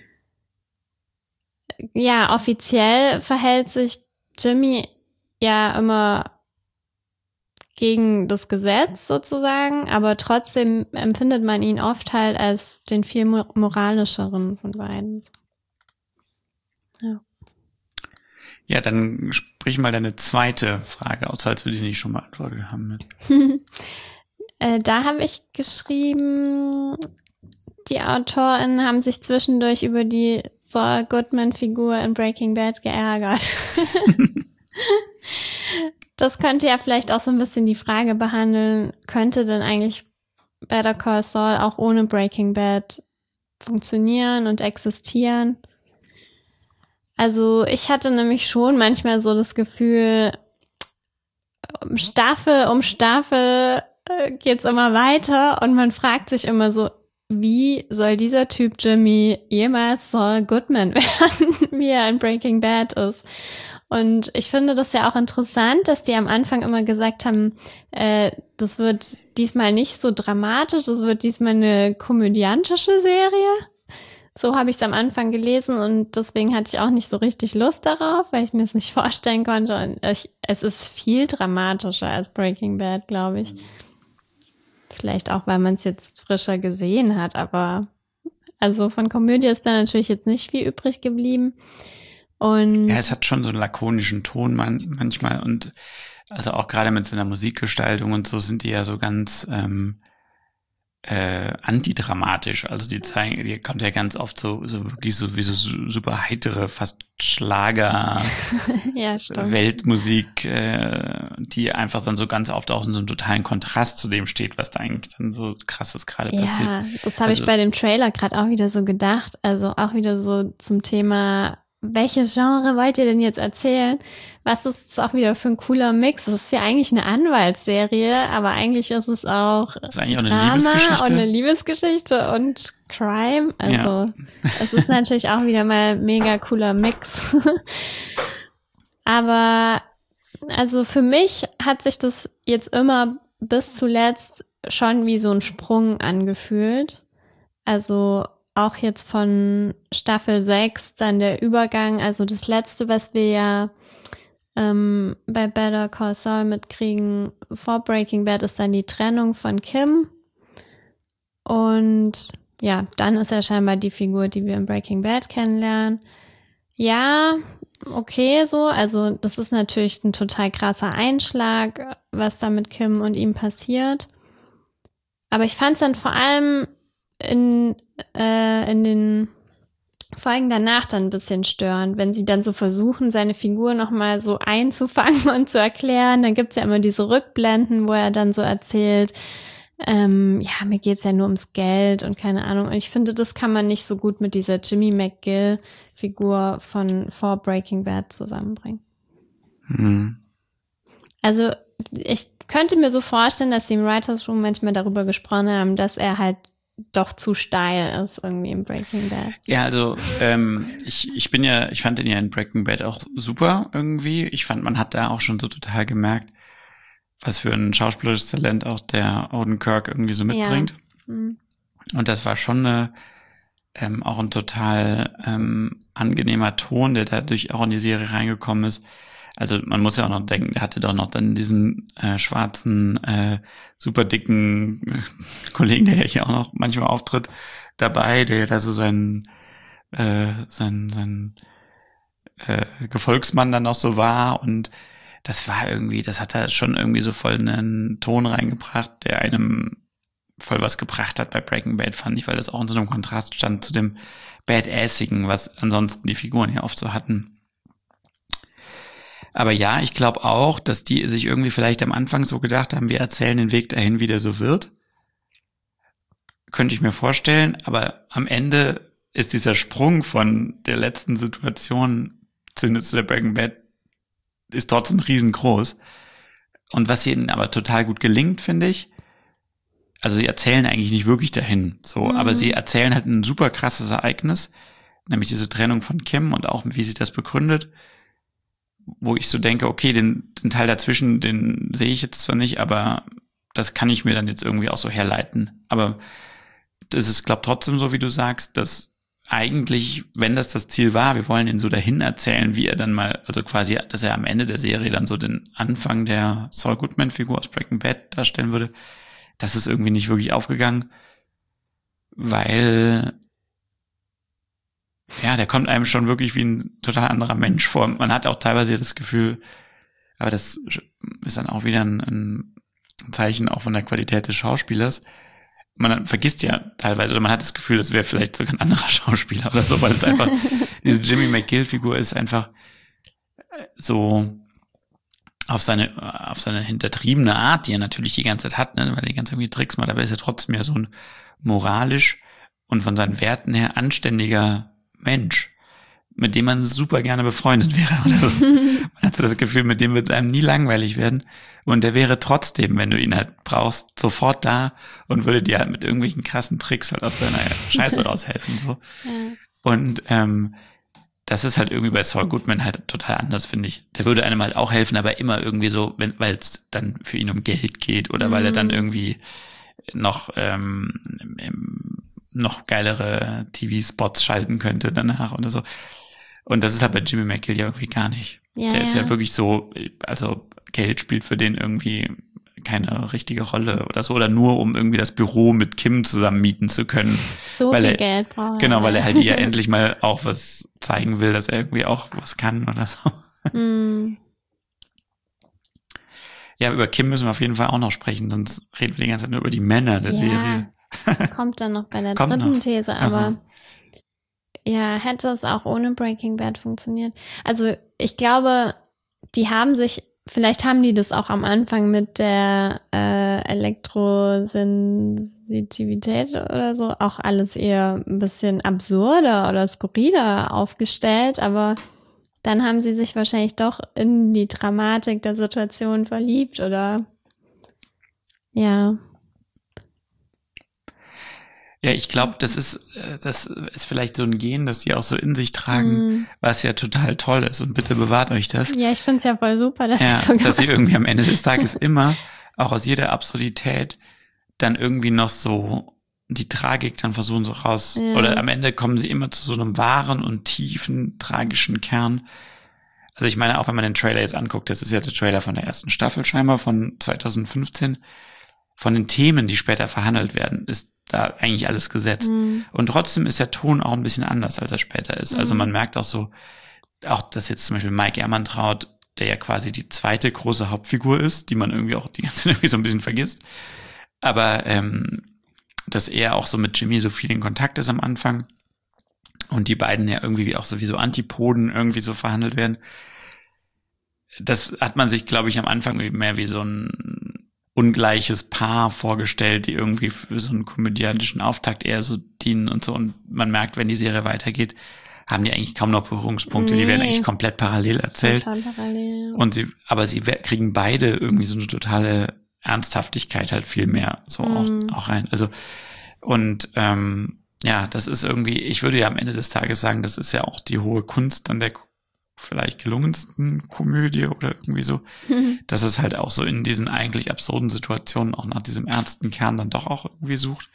ja, offiziell verhält sich Jimmy ja immer gegen das Gesetz sozusagen, aber trotzdem empfindet man ihn oft halt als den viel moralischeren von beiden. Ja. Ja, dann sprich mal deine zweite Frage aus, falls wir die nicht schon beantwortet haben. Da habe ich geschrieben, die AutorInnen haben sich zwischendurch über die Saul Goodman-Figur in Breaking Bad geärgert. Das könnte ja vielleicht auch so ein bisschen die Frage behandeln, könnte denn eigentlich Better Call Saul auch ohne Breaking Bad funktionieren und existieren? Also ich hatte nämlich schon manchmal so das Gefühl, Staffel um Staffel geht's immer weiter und man fragt sich immer so, wie soll dieser Typ Jimmy jemals Saul Goodman werden, wie er in Breaking Bad ist? Und ich finde das ja auch interessant, dass die am Anfang immer gesagt haben, das wird diesmal nicht so dramatisch, das wird diesmal eine komödiantische Serie. So habe ich es am Anfang gelesen und deswegen hatte ich auch nicht so richtig Lust darauf, weil ich mir es nicht vorstellen konnte. Und es ist viel dramatischer als Breaking Bad, glaube ich. Vielleicht auch, weil man es jetzt frischer gesehen hat, aber also von Komödie ist da natürlich jetzt nicht viel übrig geblieben. Und ja, es hat schon so einen lakonischen Ton manchmal und also auch gerade mit seiner Musikgestaltung und so sind die ja so ganz antidramatisch. Also die kommt ja ganz oft so wirklich so wie so super heitere, fast Schlager ja, Weltmusik, die einfach dann so ganz oft auch in so einem totalen Kontrast zu dem steht, was da eigentlich dann so krasses gerade passiert. Ja, das habe ich bei dem Trailer gerade auch wieder so gedacht. Also auch wieder so zum Thema, welches Genre wollt ihr denn jetzt erzählen? Was ist das auch wieder für ein cooler Mix? Das ist ja eigentlich eine Anwaltsserie, aber eigentlich ist es auch eigentlich Drama auch eine Liebesgeschichte und Crime. Also es ist natürlich auch wieder mal ein mega cooler Mix. Aber also für mich hat sich das jetzt immer bis zuletzt schon wie so ein Sprung angefühlt. Also auch jetzt von Staffel 6, dann der Übergang, also das letzte, was wir ja bei Better Call Saul mitkriegen, vor Breaking Bad, ist dann die Trennung von Kim. Und ja, dann ist er scheinbar die Figur, die wir in Breaking Bad kennenlernen. Ja, okay, so, also das ist natürlich ein total krasser Einschlag, was da mit Kim und ihm passiert. Aber ich fand es dann vor allem in den Folgen danach dann ein bisschen störend, wenn sie dann so versuchen, seine Figur nochmal so einzufangen und zu erklären. Dann gibt's ja immer diese Rückblenden, wo er dann so erzählt, ja, mir geht's ja nur ums Geld und keine Ahnung. Und ich finde, das kann man nicht so gut mit dieser Jimmy McGill-Figur von vor Breaking Bad zusammenbringen. Mhm. Also ich könnte mir so vorstellen, dass sie im Writers Room manchmal darüber gesprochen haben, dass er halt doch zu steil ist irgendwie im Breaking Bad. Ja, also ich fand den ja in Breaking Bad auch super irgendwie. Ich fand, man hat da auch schon so total gemerkt, was für ein schauspielerisches Talent auch der Odenkirk irgendwie so mitbringt. Ja. Mhm. Und das war schon auch ein total angenehmer Ton, der dadurch auch in die Serie reingekommen ist. Also man muss ja auch noch denken, der hatte doch noch dann diesen schwarzen, super dicken Kollegen, der ja hier auch noch manchmal auftritt, dabei, der da so sein Gefolgsmann dann auch so war. Und das war irgendwie, das hat er schon irgendwie so voll einen Ton reingebracht, der einem voll was gebracht hat bei Breaking Bad, fand ich, weil das auch in so einem Kontrast stand zu dem Badassigen, was ansonsten die Figuren ja oft so hatten. Aber ja, ich glaube auch, dass die sich irgendwie vielleicht am Anfang so gedacht haben, wir erzählen den Weg dahin, wie der so wird. könnte ich mir vorstellen, aber am Ende ist dieser Sprung von der letzten Situation zu der Breaking Bad ist trotzdem riesengroß. Und was ihnen aber total gut gelingt, finde ich, also sie erzählen eigentlich nicht wirklich dahin, so, aber sie erzählen halt ein super krasses Ereignis, nämlich diese Trennung von Kim und auch wie sie das begründet, wo ich so denke, okay, den Teil dazwischen, den sehe ich jetzt zwar nicht, aber das kann ich mir dann jetzt irgendwie auch so herleiten. Aber das ist, glaube trotzdem so, wie du sagst, dass eigentlich, wenn das Ziel war, wir wollen ihn so dahin erzählen, wie er dann mal, also quasi, dass er am Ende der Serie dann so den Anfang der Saul Goodman-Figur aus Breaking Bad darstellen würde, das ist irgendwie nicht wirklich aufgegangen, weil ja, der kommt einem schon wirklich wie ein total anderer Mensch vor. Man hat auch teilweise das Gefühl, aber das ist dann auch wieder ein Zeichen auch von der Qualität des Schauspielers. Man vergisst ja teilweise, oder man hat das Gefühl, das wäre vielleicht sogar ein anderer Schauspieler oder so, weil es einfach, diese Jimmy McGill-Figur ist einfach so auf seine hintertriebene Art, die er natürlich die ganze Zeit hat, ne, weil er die ganze Zeit irgendwie Tricks macht, aber ist er trotzdem ja so ein moralisch und von seinen Werten her anständiger Mensch, mit dem man super gerne befreundet wäre oder so. Man hatte das Gefühl, mit dem wird es einem nie langweilig werden und der wäre trotzdem, wenn du ihn halt brauchst, sofort da und würde dir halt mit irgendwelchen krassen Tricks halt aus deiner Scheiße raushelfen, so. Ja. Und das ist halt irgendwie bei Saul Goodman halt total anders, finde ich. Der würde einem halt auch helfen, aber immer irgendwie so, weil es dann für ihn um Geld geht oder weil er dann irgendwie noch geilere TV-Spots schalten könnte danach oder so. Und das ist halt bei Jimmy McGill ja irgendwie gar nicht. Ja, der ist ja wirklich so, also Geld spielt für den irgendwie keine richtige Rolle oder so, oder nur um irgendwie das Büro mit Kim zusammen mieten zu können. So viel Geld braucht er. Genau, weil er halt ihr endlich mal auch was zeigen will, dass er irgendwie auch was kann oder so. Ja, über Kim müssen wir auf jeden Fall auch noch sprechen, sonst reden wir die ganze Zeit nur über die Männer der Serie. Kommt dann noch bei der dritten These, aber ja, hätte es auch ohne Breaking Bad funktioniert. Also ich glaube, vielleicht haben die das auch am Anfang mit der Elektrosensitivität oder so auch alles eher ein bisschen absurder oder skurriler aufgestellt, aber dann haben sie sich wahrscheinlich doch in die Dramatik der Situation verliebt oder ja. Ja, ich glaube, das ist vielleicht so ein Gen, das die auch so in sich tragen, was ja total toll ist. Und bitte bewahrt euch das. Ja, ich find's ja voll super, dass sie irgendwie am Ende des Tages immer, auch aus jeder Absurdität, dann irgendwie noch so die Tragik dann versuchen so raus. Ja. Oder am Ende kommen sie immer zu so einem wahren und tiefen, tragischen Kern. Also ich meine, auch wenn man den Trailer jetzt anguckt, das ist ja der Trailer von der ersten Staffel scheinbar von 2015, von den Themen, die später verhandelt werden, ist da eigentlich alles gesetzt. Und trotzdem ist der Ton auch ein bisschen anders, als er später ist. Also man merkt auch so, auch dass jetzt zum Beispiel Mike Ehrmantraut, der ja quasi die zweite große Hauptfigur ist, die man irgendwie auch die ganze Zeit irgendwie so ein bisschen vergisst. Aber dass er auch so mit Jimmy so viel in Kontakt ist am Anfang und die beiden ja irgendwie auch sowieso Antipoden irgendwie so verhandelt werden. Das hat man sich, glaube ich, am Anfang mehr wie so ein ungleiches Paar vorgestellt, die irgendwie für so einen komödiantischen Auftakt eher so dienen und so. Und man merkt, wenn die Serie weitergeht, haben die eigentlich kaum noch Berührungspunkte. Die werden eigentlich komplett parallel erzählt. Total parallel. Und sie kriegen beide irgendwie so eine totale Ernsthaftigkeit halt viel mehr so auch rein. Also, und ja, das ist irgendwie, ich würde ja am Ende des Tages sagen, das ist ja auch die hohe Kunst an der vielleicht gelungensten Komödie oder irgendwie so, dass es halt auch so in diesen eigentlich absurden Situationen auch nach diesem ernsten Kern dann doch auch irgendwie sucht.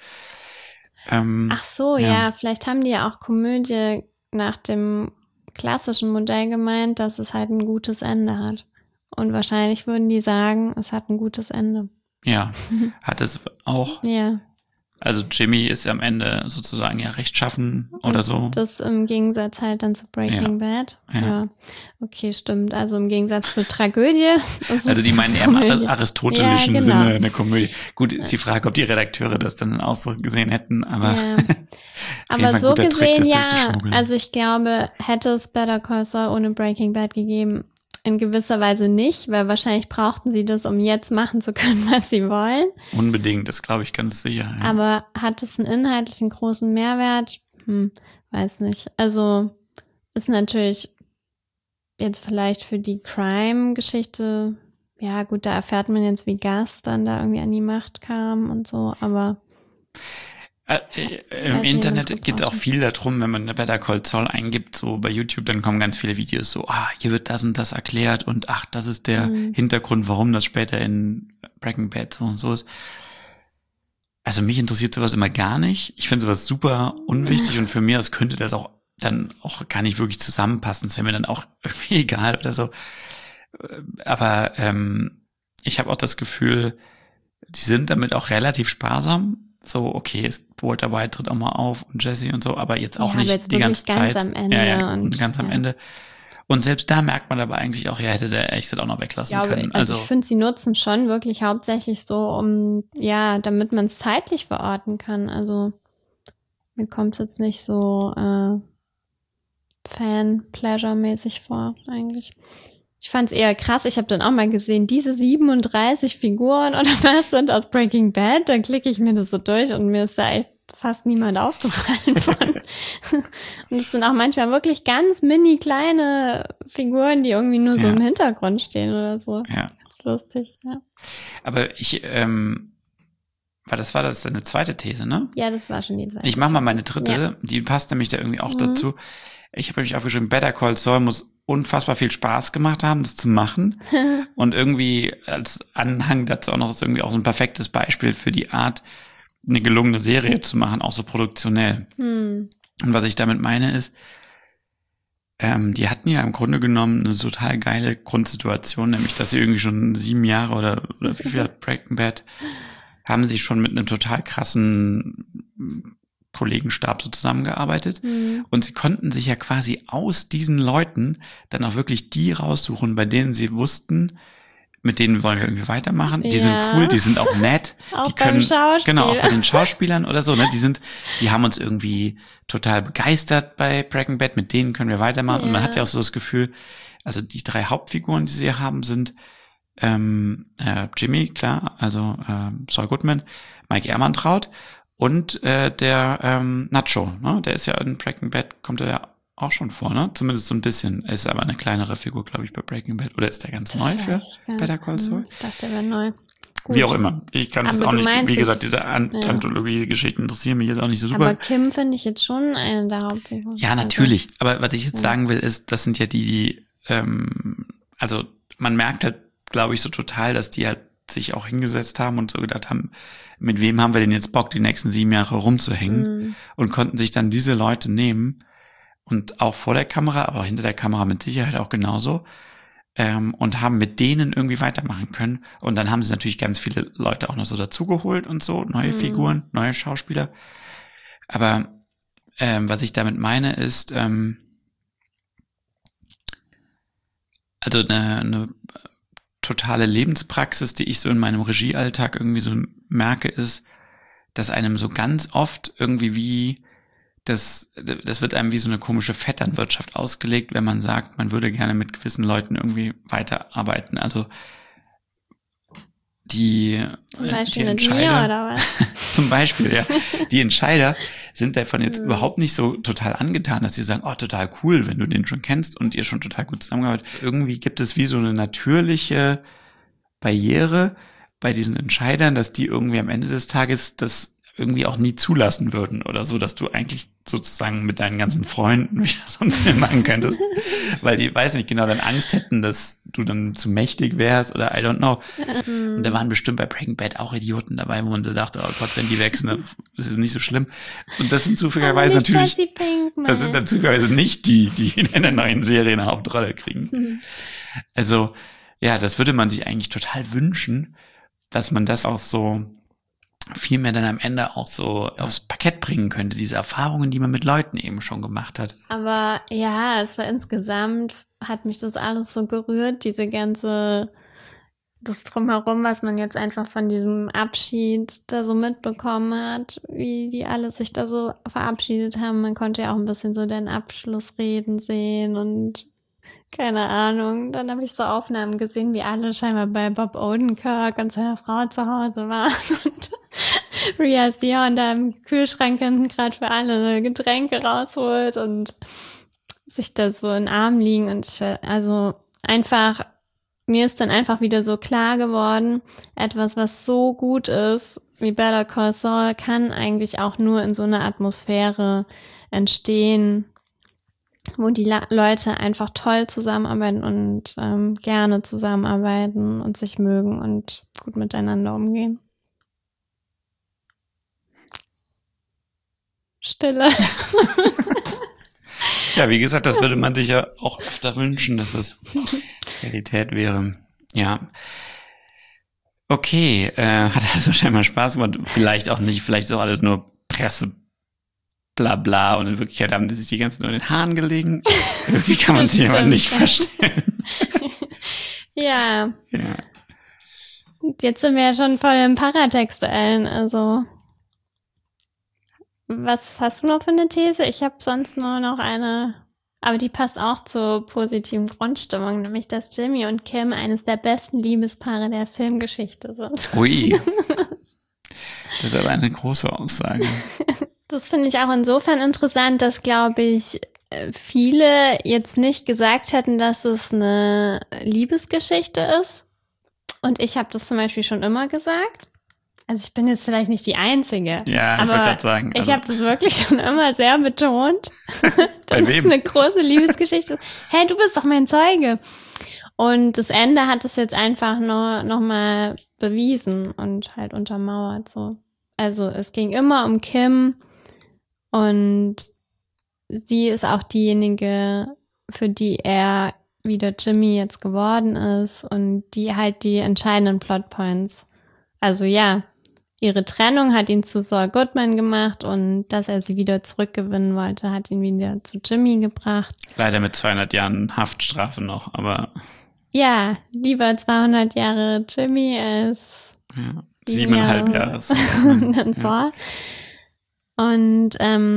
Ach so, ja, vielleicht haben die ja auch Komödie nach dem klassischen Modell gemeint, dass es halt ein gutes Ende hat. Und wahrscheinlich würden die sagen, es hat ein gutes Ende. Ja, hat es auch. Ja. Also Jimmy ist am Ende sozusagen ja rechtschaffen oder so. Das im Gegensatz halt dann zu Breaking Bad. Ja. Okay, stimmt. Also im Gegensatz zur Tragödie. Also die meinen eher im aristotelischen Sinne eine Komödie. Gut, ist die Frage, ob die Redakteure das dann auch so gesehen hätten, aber aber so gesehen, ja. Also ich glaube, hätte es Better Call Saul ohne Breaking Bad gegeben, in gewisser Weise nicht, weil wahrscheinlich brauchten sie das, um jetzt machen zu können, was sie wollen. Unbedingt, das glaube ich ganz sicher. Ja. Aber hat es einen inhaltlichen großen Mehrwert? Weiß nicht. Also ist natürlich jetzt vielleicht für die Crime-Geschichte, ja gut, da erfährt man jetzt, wie Gus dann da irgendwie an die Macht kam und so, aber im Internet geht es auch viel darum, wenn man Better Call Saul eingibt, so bei YouTube, dann kommen ganz viele Videos so, hier wird das und das erklärt und das ist der Hintergrund, warum das später in Breaking Bad so und so ist. Also mich interessiert sowas immer gar nicht. Ich finde sowas super unwichtig und für mich aus könnte das auch dann auch gar nicht wirklich zusammenpassen. Das wäre mir dann auch irgendwie egal oder so. Aber ich habe auch das Gefühl, die sind damit auch relativ sparsam. So, okay, Walter White tritt auch mal auf und Jesse und so, aber jetzt auch nicht jetzt die ganze Zeit. Am Ende und ganz am Ende. Und selbst da merkt man aber eigentlich auch, hätte der echt auch noch weglassen können. Also ich finde, sie nutzen schon wirklich hauptsächlich so, damit man es zeitlich verorten kann. Also mir kommt es jetzt nicht so Fan-Pleasure-mäßig vor, eigentlich. Ich fand es eher krass. Ich habe dann auch mal gesehen, diese 37 Figuren oder was sind aus Breaking Bad. Dann klicke ich mir das so durch und mir ist da echt fast niemand aufgefallen von. Und es sind auch manchmal wirklich ganz mini kleine Figuren, die irgendwie nur so im Hintergrund stehen oder so. Ja. Ganz lustig, ja. Aber war das deine zweite These, ne? Ja, das war schon die zweite. Ich mache mal meine dritte, die passt nämlich da irgendwie auch dazu. Ich habe nämlich aufgeschrieben, Better Call Saul muss unfassbar viel Spaß gemacht haben, das zu machen. Und irgendwie als Anhang dazu auch noch ist irgendwie auch so ein perfektes Beispiel für die Art, eine gelungene Serie zu machen, auch so produktionell. Und was ich damit meine ist, die hatten ja im Grunde genommen eine total geile Grundsituation, nämlich, dass sie irgendwie schon 7 Jahre oder wie viel hat Breaking Bad, haben sie schon mit einem total krassen Kollegenstab so zusammengearbeitet. Und sie konnten sich ja quasi aus diesen Leuten dann auch wirklich die raussuchen, bei denen sie wussten, mit denen wollen wir irgendwie weitermachen. Die sind cool, die sind auch nett. Auch die können, Schauspiel. Genau, auch bei den Schauspielern oder so, ne? Die haben uns irgendwie total begeistert bei Breaking Bad, mit denen können wir weitermachen. Und man hat ja auch so das Gefühl, also die 3 Hauptfiguren, die sie hier haben, sind Jimmy, klar, also Saul Goodman, Mike Ehrmantraut und der Nacho, ne? Der ist ja in Breaking Bad, kommt er ja auch schon vor, ne? Zumindest so ein bisschen. Er ist aber eine kleinere Figur, glaube ich, bei Breaking Bad. Oder ist der ganz neu für Better Call Saul? Ich dachte, der wäre neu. Gut. Wie auch immer. Ich kann es auch nicht, wie gesagt, diese Anthologie-Geschichten interessieren mich jetzt auch nicht so super. Aber Kim finde ich jetzt schon eine der Hauptfiguren. Ja, natürlich. Aber was ich jetzt sagen will, ist, das sind ja die also man merkt halt, glaube ich, so total, dass die halt sich auch hingesetzt haben und so gedacht haben, mit wem haben wir denn jetzt Bock, die nächsten 7 Jahre rumzuhängen? Und konnten sich dann diese Leute nehmen und auch vor der Kamera, aber auch hinter der Kamera mit Sicherheit auch genauso, und haben mit denen irgendwie weitermachen können. Und dann haben sie natürlich ganz viele Leute auch noch so dazugeholt und so, neue Figuren, neue Schauspieler. Aber was ich damit meine ist, also eine totale Lebenspraxis, die ich so in meinem Regiealltag irgendwie so merke, ist, dass einem so ganz oft irgendwie das wird einem wie so eine komische Vetternwirtschaft ausgelegt, wenn man sagt, man würde gerne mit gewissen Leuten irgendwie weiterarbeiten. Also zum Beispiel mit mir oder was? Zum Beispiel, ja. Die Entscheider sind davon jetzt überhaupt nicht so total angetan, dass sie sagen, total cool, wenn du den schon kennst und ihr schon total gut zusammengearbeitet. Irgendwie gibt es wie so eine natürliche Barriere bei diesen Entscheidern, dass die irgendwie am Ende des Tages das irgendwie auch nie zulassen würden oder so, dass du eigentlich sozusagen mit deinen ganzen Freunden wieder so einen Film machen könntest, weil die, weiß nicht genau, dann Angst hätten, dass du dann zu mächtig wärst oder I don't know. Und da waren bestimmt bei Breaking Bad auch Idioten dabei, wo man so dachte, oh Gott, wenn die wechseln, dann ist es nicht so schlimm. Und das sind zufälligerweise natürlich, das sind dann zufälligerweise nicht die in der neuen Serie eine Hauptrolle kriegen. Also, ja, das würde man sich eigentlich total wünschen, dass man das auch so viel mehr dann am Ende auch so aufs Parkett bringen könnte, diese Erfahrungen, die man mit Leuten eben schon gemacht hat. Aber ja, es war insgesamt, hat mich das alles so gerührt, das Drumherum, was man jetzt einfach von diesem Abschied da so mitbekommen hat, wie die alle sich da so verabschiedet haben. Man konnte ja auch ein bisschen so den Abschlussreden sehen und Keine Ahnung. Dann habe ich so Aufnahmen gesehen, wie alle scheinbar bei Bob Odenkirk und seiner Frau zu Hause waren und Rhea Seehorn da im Kühlschrank hinten gerade für alle Getränke rausholt und sich da so in den Arm liegen. Und mir ist dann einfach wieder so klar geworden, etwas, was so gut ist wie Better Call Saul, kann eigentlich auch nur in so einer Atmosphäre entstehen, wo die Leute einfach toll zusammenarbeiten und gerne zusammenarbeiten und sich mögen und gut miteinander umgehen. Stille. Ja, wie gesagt, das würde man sich ja auch öfter wünschen, dass es Realität wäre. Ja. Okay, hat also scheinbar Spaß gemacht. Vielleicht auch nicht, vielleicht ist auch alles nur Presse, bla bla, und in Wirklichkeit haben die sich die ganze Zeit nur in den Haaren gelegen. Irgendwie kann man sich aber nicht vorstellen. Ja. Jetzt sind wir ja schon voll im Paratextuellen, also was hast du noch für eine These? Ich habe sonst nur noch eine, aber die passt auch zur positiven Grundstimmung, nämlich dass Jimmy und Kim eines der besten Liebespaare der Filmgeschichte sind. Ui. Das ist aber eine große Aussage. Das finde ich auch insofern interessant, dass, glaube ich, viele jetzt nicht gesagt hätten, dass es eine Liebesgeschichte ist. Und ich habe das zum Beispiel schon immer gesagt. Also ich bin jetzt vielleicht nicht die Einzige. Ja, ich wollte gerade sagen. Ich habe das wirklich schon immer sehr betont. Das ist eine große Liebesgeschichte. Hey, du bist doch mein Zeuge. Und das Ende hat es jetzt einfach noch mal bewiesen und halt untermauert so. Also es ging immer um Kim und sie ist auch diejenige, für die er wieder Jimmy jetzt geworden ist und die halt die entscheidenden Plotpoints. Also ja, ihre Trennung hat ihn zu Saul Goodman gemacht und dass er sie wieder zurückgewinnen wollte, hat ihn wieder zu Jimmy gebracht. Leider mit 200 Jahren Haftstrafe noch, aber... Ja, lieber 200 Jahre Jimmy als 7,5 Jahre. Dann Saul. Und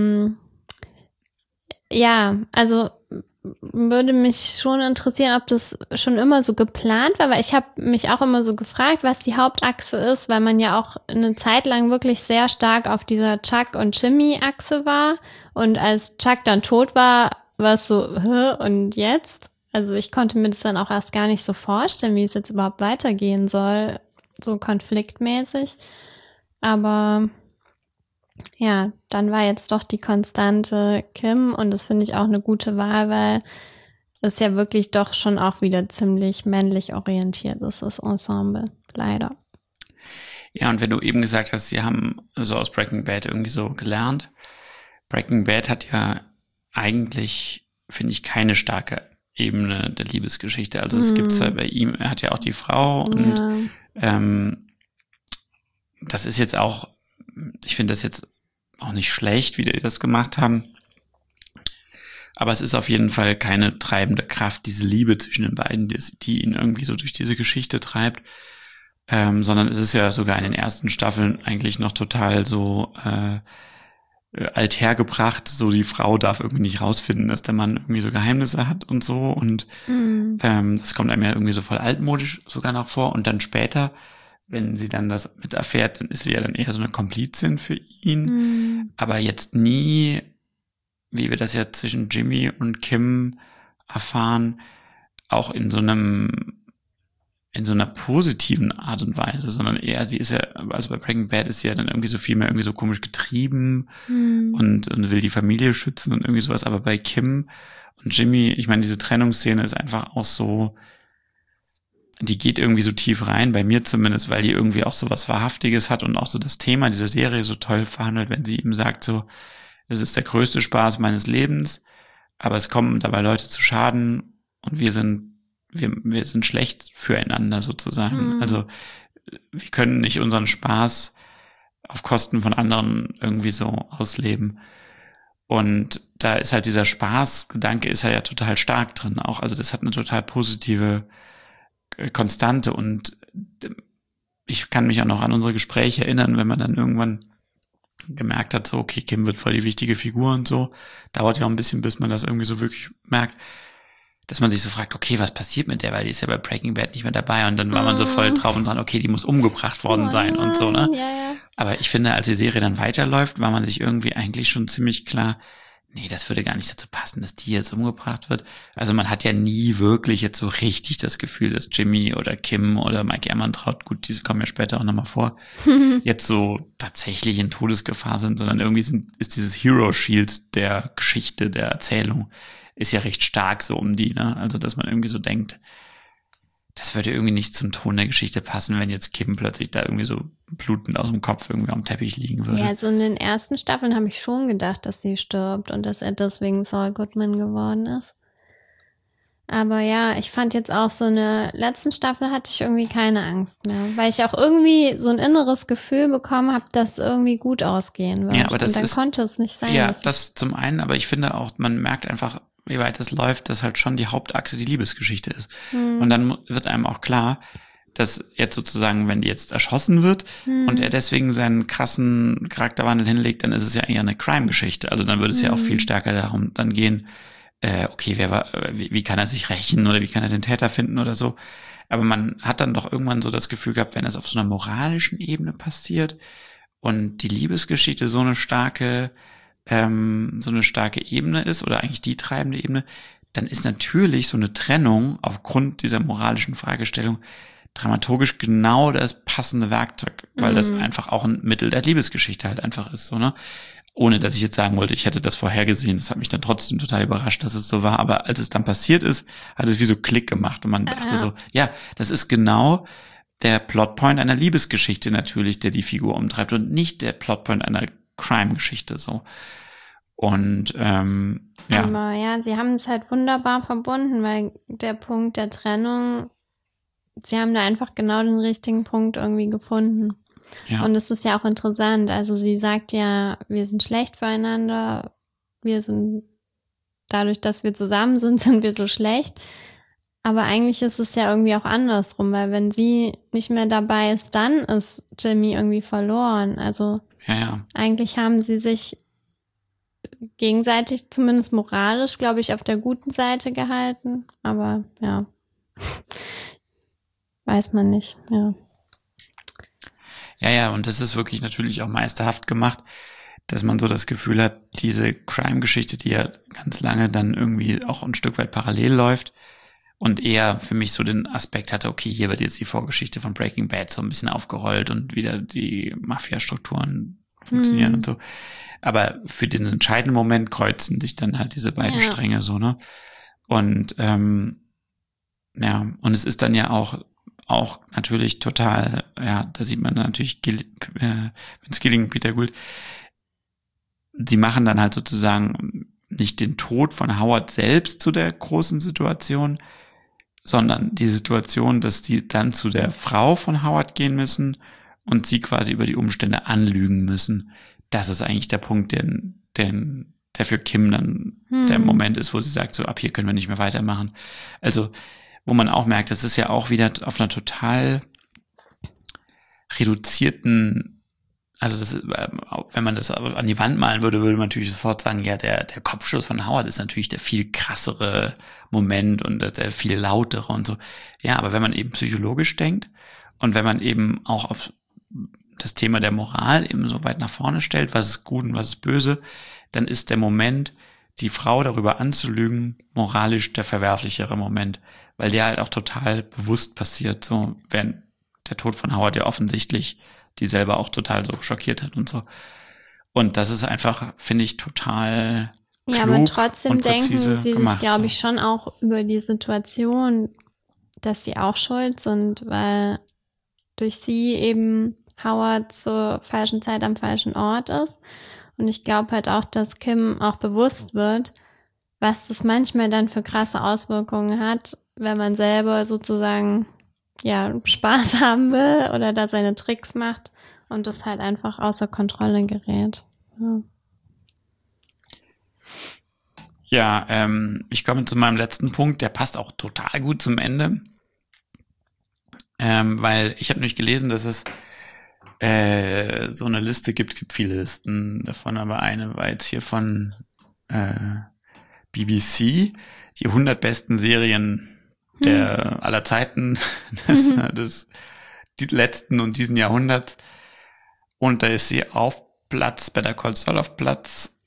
also würde mich schon interessieren, ob das schon immer so geplant war, weil ich habe mich auch immer so gefragt, was die Hauptachse ist, weil man ja auch eine Zeit lang wirklich sehr stark auf dieser Chuck und Jimmy-Achse war und als Chuck dann tot war es so, und jetzt? Also ich konnte mir das dann auch erst gar nicht so vorstellen, wie es jetzt überhaupt weitergehen soll, so konfliktmäßig, aber ja, dann war jetzt doch die konstante Kim und das finde ich auch eine gute Wahl, weil es ja wirklich doch schon auch wieder ziemlich männlich orientiert ist, das Ensemble, leider. Ja, und wenn du eben gesagt hast, sie haben so aus Breaking Bad irgendwie so gelernt. Breaking Bad hat ja eigentlich, finde ich, keine starke Ebene der Liebesgeschichte. Also es gibt zwar bei ihm, er hat ja auch die Frau und das ist jetzt auch, ich finde das jetzt auch nicht schlecht, wie die das gemacht haben. Aber es ist auf jeden Fall keine treibende Kraft, diese Liebe zwischen den beiden, die ihn irgendwie so durch diese Geschichte treibt. Sondern es ist ja sogar in den ersten Staffeln eigentlich noch total so althergebracht. So die Frau darf irgendwie nicht rausfinden, dass der Mann irgendwie so Geheimnisse hat und so. Und das kommt einem ja irgendwie so voll altmodisch sogar noch vor. Und dann später, wenn sie dann das mit erfährt, dann ist sie ja dann eher so eine Komplizin für ihn. Aber jetzt nie, wie wir das ja zwischen Jimmy und Kim erfahren, auch in so einer positiven Art und Weise, sondern eher, sie ist ja, also bei Breaking Bad ist sie ja dann irgendwie so viel mehr irgendwie so komisch getrieben und will die Familie schützen und irgendwie sowas. Aber bei Kim und Jimmy, ich meine, diese Trennungsszene ist einfach auch so, die geht irgendwie so tief rein, bei mir zumindest, weil die irgendwie auch so was Wahrhaftiges hat und auch so das Thema dieser Serie so toll verhandelt, wenn sie ihm sagt so, es ist der größte Spaß meines Lebens, aber es kommen dabei Leute zu Schaden und wir sind schlecht füreinander sozusagen. Also wir können nicht unseren Spaß auf Kosten von anderen irgendwie so ausleben. Und da ist halt dieser Spaßgedanke ist ja total stark drin auch. Also das hat eine total positive Konstante und ich kann mich auch noch an unsere Gespräche erinnern, wenn man dann irgendwann gemerkt hat, so okay, Kim wird voll die wichtige Figur und so. Dauert ja auch ein bisschen, bis man das irgendwie so wirklich merkt. dass man sich so fragt, okay, was passiert mit der, weil die ist ja bei Breaking Bad nicht mehr dabei und dann war man so voll drauf und dran, okay, die muss umgebracht worden sein und so, ne? Ja. Aber ich finde, als die Serie dann weiterläuft, war man sich irgendwie eigentlich schon ziemlich klar, nee, das würde gar nicht dazu passen, dass die jetzt umgebracht wird. Also man hat ja nie wirklich jetzt so richtig das Gefühl, dass Jimmy oder Kim oder Mike Ehrmantraut, gut, diese kommen ja später auch nochmal vor, jetzt so tatsächlich in Todesgefahr sind, sondern irgendwie ist dieses Hero Shield der Geschichte, der Erzählung, ist ja recht stark so um die, ne? Also dass man irgendwie so denkt, das würde irgendwie nicht zum Ton der Geschichte passen, wenn jetzt Kim plötzlich da irgendwie so blutend aus dem Kopf irgendwie am Teppich liegen würde. Ja, also in den ersten Staffeln habe ich schon gedacht, dass sie stirbt und dass er deswegen Saul Goodman geworden ist. Aber ja, ich fand jetzt auch so eine letzten Staffel hatte ich irgendwie keine Angst mehr, weil ich auch irgendwie so ein inneres Gefühl bekommen habe, dass irgendwie gut ausgehen wird. Ja, aber das und dann konnte es nicht sein. Ja, das zum einen, aber ich finde auch, man merkt einfach, wie weit das läuft, dass halt schon die Hauptachse die Liebesgeschichte ist. Und dann wird einem auch klar, dass jetzt sozusagen, wenn die jetzt erschossen wird und er deswegen seinen krassen Charakterwandel hinlegt, dann ist es ja eher eine Crime-Geschichte. Also dann würde es ja auch viel stärker darum dann gehen, okay, wie kann er sich rächen oder wie kann er den Täter finden oder so. Aber man hat dann doch irgendwann so das Gefühl gehabt, wenn es auf so einer moralischen Ebene passiert und die Liebesgeschichte so eine starke Ebene ist oder eigentlich die treibende Ebene, dann ist natürlich so eine Trennung aufgrund dieser moralischen Fragestellung dramaturgisch genau das passende Werkzeug, weil das einfach auch ein Mittel der Liebesgeschichte halt einfach ist, so, ne? Ohne, dass ich jetzt sagen wollte, ich hätte das vorhergesehen. Das hat mich dann trotzdem total überrascht, dass es so war. Aber als es dann passiert ist, hat es wie so Klick gemacht und man dachte so, ja, das ist genau der Plotpoint einer Liebesgeschichte natürlich, der die Figur umtreibt und nicht der Plotpoint einer Crime-Geschichte, so. Und ja. Aber ja, sie haben es halt wunderbar verbunden, weil der Punkt der Trennung, sie haben da einfach genau den richtigen Punkt irgendwie gefunden. Ja. Und es ist ja auch interessant. Also sie sagt ja, wir sind schlecht füreinander, wir sind, dadurch, dass wir zusammen sind wir so schlecht. Aber eigentlich ist es ja irgendwie auch andersrum, weil wenn sie nicht mehr dabei ist, dann ist Jimmy irgendwie verloren. Also eigentlich haben sie sich gegenseitig, zumindest moralisch, glaube ich, auf der guten Seite gehalten. Aber ja, weiß man nicht, ja. Ja, und das ist wirklich natürlich auch meisterhaft gemacht, dass man so das Gefühl hat, diese Crime-Geschichte, die ja ganz lange dann irgendwie auch ein Stück weit parallel läuft und eher für mich so den Aspekt hatte, okay, hier wird jetzt die Vorgeschichte von Breaking Bad so ein bisschen aufgerollt und wieder die Mafia-Strukturen funktionieren und so. Aber für den entscheidenden Moment kreuzen sich dann halt diese beiden Stränge so, ne? Und und es ist dann ja auch natürlich total, da sieht man natürlich Vince Gilligan, Peter Gould, sie machen dann halt sozusagen nicht den Tod von Howard selbst zu der großen Situation, sondern die Situation, dass die dann zu der Frau von Howard gehen müssen und sie quasi über die Umstände anlügen müssen. Das ist eigentlich der Punkt, der für Kim dann der Moment ist, wo sie sagt, so ab hier können wir nicht mehr weitermachen. Also wo man auch merkt, das ist ja auch wieder auf einer total reduzierten, also das ist, wenn man das an die Wand malen würde, würde man natürlich sofort sagen, ja, der Kopfschuss von Howard ist natürlich der viel krassere Moment und der viel lautere und so. Ja, aber wenn man eben psychologisch denkt und wenn man eben auch auf das Thema der Moral eben so weit nach vorne stellt, was ist gut und was ist böse, dann ist der Moment, die Frau darüber anzulügen, moralisch der verwerflichere Moment, weil der halt auch total bewusst passiert, so während der Tod von Howard ja offensichtlich die selber auch total so schockiert hat und so. Und das ist einfach, finde ich, total klug aber trotzdem und denken präzise sie gemacht, sich, glaube ich, schon auch über die Situation, dass sie auch schuld sind, weil durch sie eben Howard zur falschen Zeit am falschen Ort ist. Und ich glaube halt auch, dass Kim auch bewusst wird, was das manchmal dann für krasse Auswirkungen hat, wenn man selber sozusagen Spaß haben will oder da seine Tricks macht und das halt einfach außer Kontrolle gerät. Ja, ich komme zu meinem letzten Punkt, der passt auch total gut zum Ende, weil ich habe nämlich gelesen, dass es so eine Liste gibt viele Listen davon, aber eine war jetzt hier von BBC, die 100 besten Serien aller Zeiten des letzten und diesen Jahrhunderts. Und da ist sie auf Platz, Better Call Saul auf Platz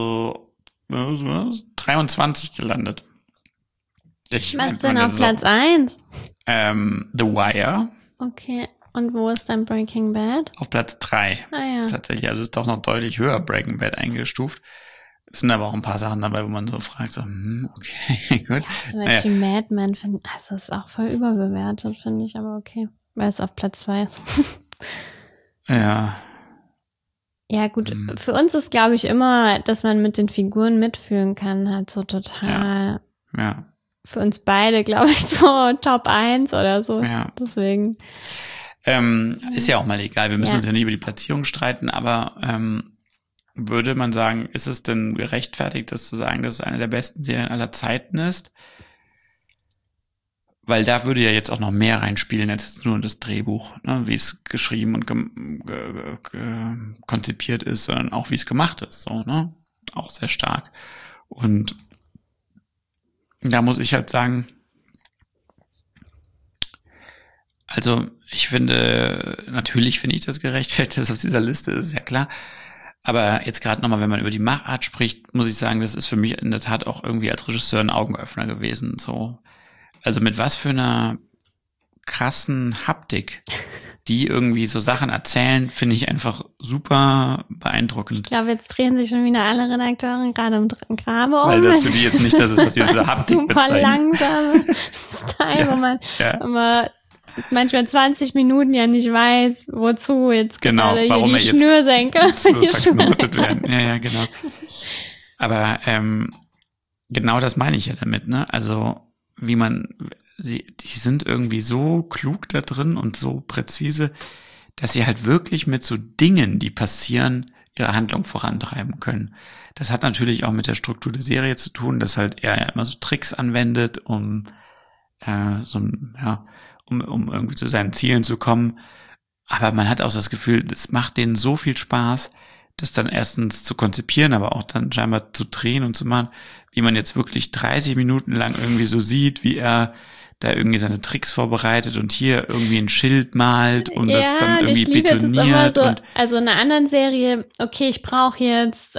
23 gelandet. Was denn auf Platz 1? The Wire. Okay. Und wo ist dann Breaking Bad? Auf Platz 3. Ah ja. Tatsächlich, also ist doch noch deutlich höher Breaking Bad eingestuft. Es sind aber auch ein paar Sachen dabei, wo man so fragt, so, okay, gut. Zum Beispiel Mad Men, also ist auch voll überbewertet, finde ich, aber okay. Weil es auf Platz 2 ist. Ja. Ja, gut. Für uns ist, glaube ich, immer, dass man mit den Figuren mitfühlen kann, halt so total. Ja. Für uns beide, glaube ich, so Top 1 oder so. Ja. Deswegen. Ist ja auch mal egal. Wir müssen uns ja nicht über die Platzierung streiten, aber würde man sagen, ist es denn gerechtfertigt, das zu sagen, dass es eine der besten Serien aller Zeiten ist? Weil da würde ja jetzt auch noch mehr reinspielen, als nur das Drehbuch, ne? Wie es geschrieben und konzipiert ist, sondern auch wie es gemacht ist, so, ne? Auch sehr stark. Und da muss ich halt sagen, also ich finde, natürlich finde ich das gerechtfertigt, dass auf dieser Liste ist, ja klar. Aber jetzt gerade nochmal, wenn man über die Machart spricht, muss ich sagen, das ist für mich in der Tat auch irgendwie als Regisseur ein Augenöffner gewesen, so. Also mit was für einer krassen Haptik, die irgendwie so Sachen erzählen, finde ich einfach super beeindruckend. Ich glaube, jetzt drehen sich schon wieder alle Redakteure gerade im Grabe um. Weil das für die jetzt nicht das ist, was sie unter Haptik super bezeichnen. Langsame Style, wo man immer manchmal 20 Minuten ja nicht weiß, wozu jetzt gerade hier die Schnürsenkel verknotet werden. Ja, genau. Aber genau das meine ich ja damit, ne? Also die sind irgendwie so klug da drin und so präzise, dass sie halt wirklich mit so Dingen, die passieren, ihre Handlung vorantreiben können. Das hat natürlich auch mit der Struktur der Serie zu tun, dass halt er ja immer so Tricks anwendet, um irgendwie zu seinen Zielen zu kommen. Aber man hat auch das Gefühl, es macht denen so viel Spaß, das dann erstens zu konzipieren, aber auch dann scheinbar zu drehen und zu machen, wie man jetzt wirklich 30 Minuten lang irgendwie so sieht, wie er da irgendwie seine Tricks vorbereitet und hier irgendwie ein Schild malt und das dann irgendwie betoniert. So, also in einer anderen Serie, okay, ich brauche jetzt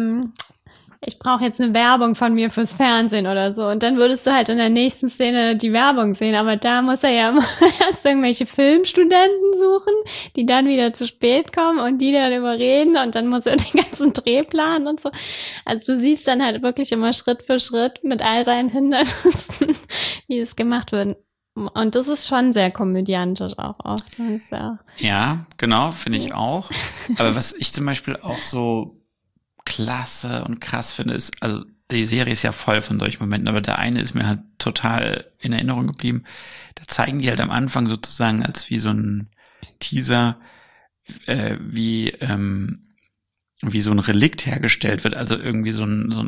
eine Werbung von mir fürs Fernsehen oder so. Und dann würdest du halt in der nächsten Szene die Werbung sehen. Aber da muss er ja erst irgendwelche Filmstudenten suchen, die dann wieder zu spät kommen und die dann überreden. Und dann muss er den ganzen Dreh planen und so. Also du siehst dann halt wirklich immer Schritt für Schritt mit all seinen Hindernissen, wie es gemacht wird. Und das ist schon sehr komödiantisch auch oft. Ja, genau, finde ich auch. Aber was ich zum Beispiel auch so klasse und krass finde, ist, also die Serie ist ja voll von solchen Momenten, aber der eine ist mir halt total in Erinnerung geblieben. Da zeigen die halt am Anfang sozusagen als wie so ein Teaser, wie so ein Relikt hergestellt wird, also irgendwie so ein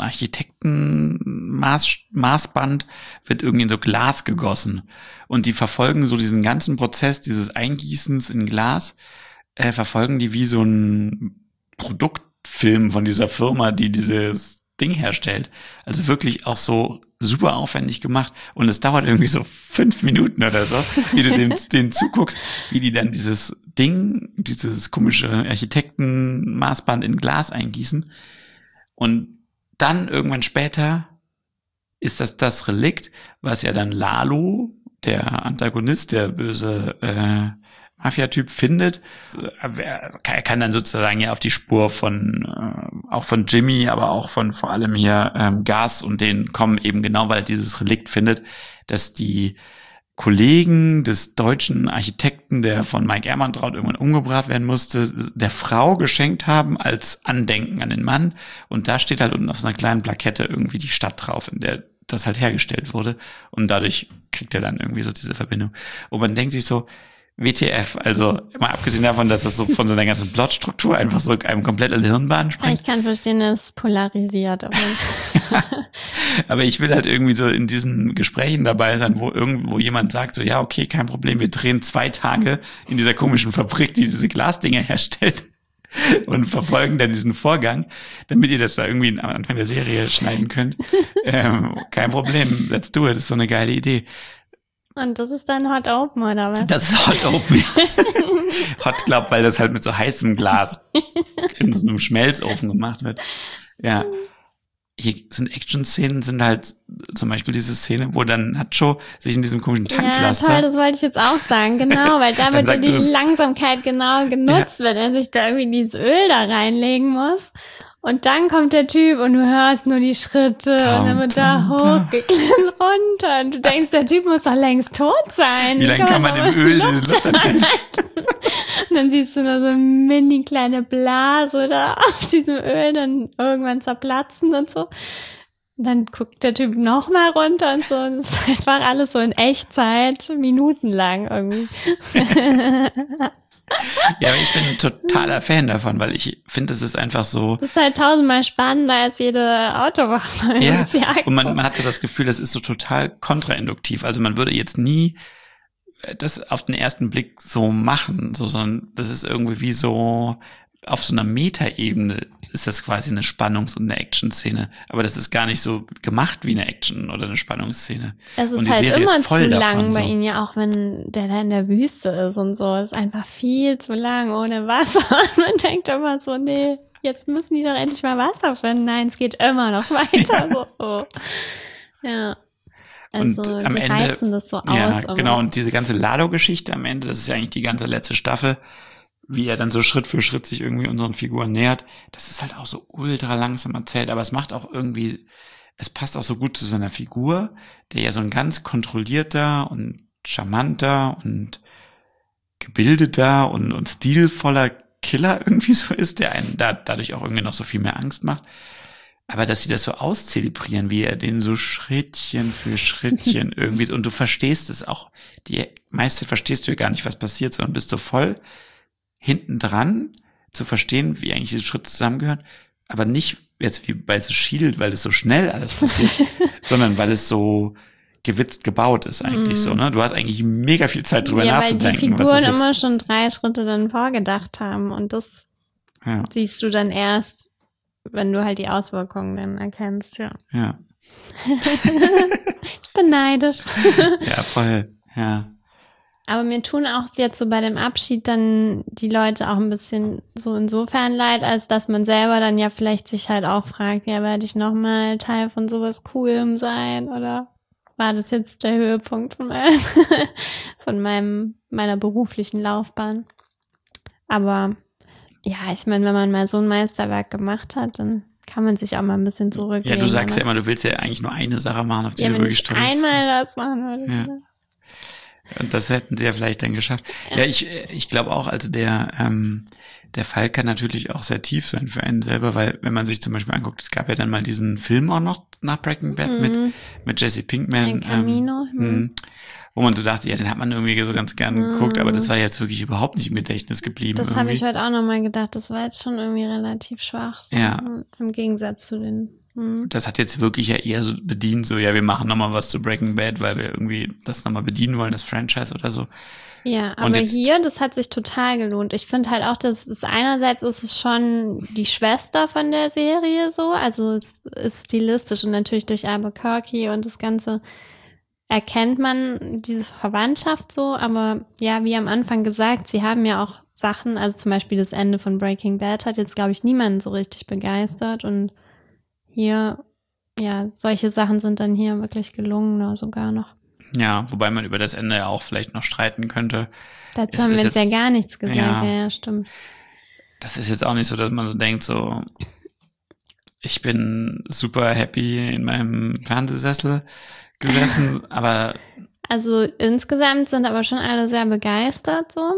Architektenmaßband wird irgendwie in so Glas gegossen und die verfolgen so diesen ganzen Prozess dieses Eingießens in Glas, verfolgen die wie so ein Produktfilm von dieser Firma, die dieses Ding herstellt. Also wirklich auch so super aufwendig gemacht und es dauert irgendwie so 5 Minuten oder so, wie du denen zuguckst, wie die dann dieses komische Architektenmaßband in Glas eingießen und dann irgendwann später ist das Relikt, was ja dann Lalo, der Antagonist, der böse Mafia-Typ findet. Er kann dann sozusagen ja auf die Spur auch von Jimmy, aber auch von vor allem hier Gas und denen kommen eben genau, weil er dieses Relikt findet, dass die Kollegen des deutschen Architekten, der von Mike Ehrmantraut irgendwann umgebracht werden musste, der Frau geschenkt haben als Andenken an den Mann. Und da steht halt unten auf so einer kleinen Plakette irgendwie die Stadt drauf, in der das halt hergestellt wurde. Und dadurch kriegt er dann irgendwie so diese Verbindung. Und man denkt sich so, WTF, also mal abgesehen davon, dass das so von so einer ganzen Plotstruktur einfach so einem komplett in die Hirnbahn springt. Ich kann verstehen, es polarisiert. Aber ich will halt irgendwie so in diesen Gesprächen dabei sein, wo irgendwo jemand sagt so, ja, okay, kein Problem, wir drehen 2 Tage in dieser komischen Fabrik, die diese Glasdinger herstellt. und verfolgen dann diesen Vorgang, damit ihr das da irgendwie am Anfang der Serie schneiden könnt. Kein Problem, let's do it, das ist so eine geile Idee. Und das ist dann Hot Open, oder was? Das ist Hot Open. Hot Club, weil das halt mit so heißem Glas in so einem Schmelzofen gemacht wird. Ja. Hier sind Action-Szenen, sind halt zum Beispiel diese Szene, wo dann Nacho sich in diesem komischen Tanklaster... Ja, toll, das wollte ich jetzt auch sagen, genau, weil da wird ja die Langsamkeit genau genutzt, wenn er sich da irgendwie dieses Öl da reinlegen muss. Und dann kommt der Typ und du hörst nur die Schritte und dann wird da hochgeklimmt runter und du denkst, der Typ muss doch längst tot sein. Wie lange kann man im Öl den Luft und dann siehst du nur so eine mini kleine Blase da auf diesem Öl dann irgendwann zerplatzen und so. Und dann guckt der Typ nochmal runter und so und es ist einfach alles so in Echtzeit, minutenlang irgendwie. Ja, aber ich bin ein totaler Fan davon, weil ich finde, es ist einfach so... Das ist halt 1000-mal spannender als jede Autowache. Ja, und man hat so das Gefühl, das ist so total kontrainduktiv. Also man würde jetzt nie das auf den ersten Blick so machen, so, sondern das ist irgendwie wie so auf so einer Metaebene ist das quasi eine Spannungs- und eine Action-Szene. Aber das ist gar nicht so gemacht wie eine Action- oder eine Spannungsszene. Es ist und die halt Serie immer ist voll zu lang davon, bei so. ihm, ja, auch wenn der da in der Wüste ist und so. Es ist einfach viel zu lang ohne Wasser. Man denkt immer so, nee, jetzt müssen die doch endlich mal Wasser finden. Nein, es geht immer noch weiter. So. Oh. Ja. Also Und am die Ende, reizen das so aus. ja, immer. genau. Und diese ganze Lado-Geschichte am Ende, das ist ja eigentlich die ganze letzte Staffel, wie er dann so Schritt für Schritt sich irgendwie unseren Figuren nähert. Das ist halt auch so ultra langsam erzählt, aber es macht auch irgendwie, es passt auch so gut zu seiner Figur, der ja so ein ganz kontrollierter und charmanter und gebildeter und stilvoller Killer irgendwie so ist, der einen dadurch auch irgendwie noch so viel mehr Angst macht. Aber dass sie das so auszelebrieren, wie er den so Schrittchen für Schrittchen irgendwie, und du verstehst es auch, die meiste verstehst du ja gar nicht, was passiert, sondern bist so voll hinten dran zu verstehen, wie eigentlich diese Schritte zusammengehören, aber nicht jetzt wie bei The Shield, weil es so schnell alles passiert, sondern weil es so gewitzt gebaut ist eigentlich so, ne? Du hast eigentlich mega viel Zeit drüber nachzudenken. Weil die Figuren immer schon 3 Schritte dann vorgedacht haben und das siehst du dann erst, wenn du halt die Auswirkungen dann erkennst, ja. Ja. Ich bin neidisch. Ja, voll, ja. Aber mir tun auch jetzt so bei dem Abschied dann die Leute auch ein bisschen so insofern leid, als dass man selber dann ja vielleicht sich halt auch fragt, ja, werde ich nochmal Teil von sowas Coolem sein oder war das jetzt der Höhepunkt von meiner beruflichen Laufbahn? Aber ja, ich meine, wenn man mal so ein Meisterwerk gemacht hat, dann kann man sich auch mal ein bisschen zurücklehnen. Ja, du sagst ja immer, du willst ja eigentlich nur eine Sache machen, auf die du wirklich stolz bist. Einmal das machen würde. Ja. Und das hätten sie ja vielleicht dann geschafft. Ja, ich glaube auch, also der Fall kann natürlich auch sehr tief sein für einen selber, weil wenn man sich zum Beispiel anguckt, es gab ja dann mal diesen Film auch noch nach Breaking Bad mit Jesse Pinkman. Camino. Wo man so dachte, ja, den hat man irgendwie so ganz gern geguckt, aber das war jetzt wirklich überhaupt nicht im Gedächtnis geblieben. Das habe ich heute auch nochmal gedacht, das war jetzt schon irgendwie relativ schwach. So, ja. Im Gegensatz zu den... Das hat jetzt wirklich ja eher so bedient, so, ja, wir machen nochmal was zu Breaking Bad, weil wir irgendwie das nochmal bedienen wollen, das Franchise oder so. Ja, aber hier, das hat sich total gelohnt. Ich finde halt auch, dass es einerseits ist es schon die Schwester von der Serie so, also es ist stilistisch und natürlich durch Albuquerque und das Ganze erkennt man diese Verwandtschaft so, aber ja, wie am Anfang gesagt, sie haben ja auch Sachen, also zum Beispiel das Ende von Breaking Bad hat jetzt, glaube ich, niemanden so richtig begeistert und hier, ja, solche Sachen sind dann hier wirklich gelungener sogar noch. Ja, wobei man über das Ende ja auch vielleicht noch streiten könnte. Dazu haben wir jetzt ja gar nichts gesagt, ja, stimmt. Das ist jetzt auch nicht so, dass man so denkt, so, ich bin super happy in meinem Fernsehsessel gesessen, aber... Also insgesamt sind aber schon alle sehr begeistert, so.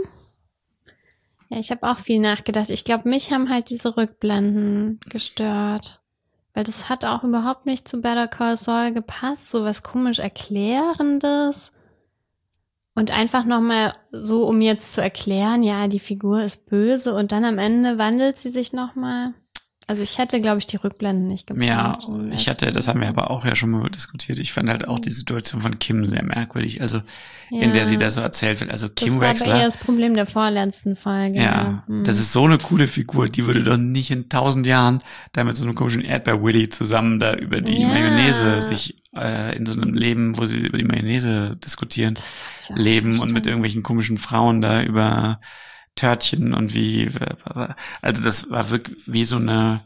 Ja, ich habe auch viel nachgedacht. Ich glaube, mich haben halt diese Rückblenden gestört. Weil das hat auch überhaupt nicht zu Better Call Saul gepasst, so was komisch Erklärendes. Und einfach nochmal so, um jetzt zu erklären, ja, die Figur ist böse und dann am Ende wandelt sie sich nochmal. Also ich hätte, glaube ich, die Rückblenden nicht gebraucht. Ja, das haben wir aber auch ja schon mal diskutiert. Ich fand halt auch die Situation von Kim sehr merkwürdig, also in der sie da so erzählt wird. Also Kim Wexler. Das war aber eher das Problem der vorletzten Folge. Ja, das ist so eine coole Figur, die würde doch nicht in 1000 Jahren da mit so einem komischen Erdbeer-Willy zusammen da über die Mayonnaise sich in so einem Leben, wo sie über die Mayonnaise diskutieren, leben und mit irgendwelchen komischen Frauen da über Törtchen und also das war wirklich wie so eine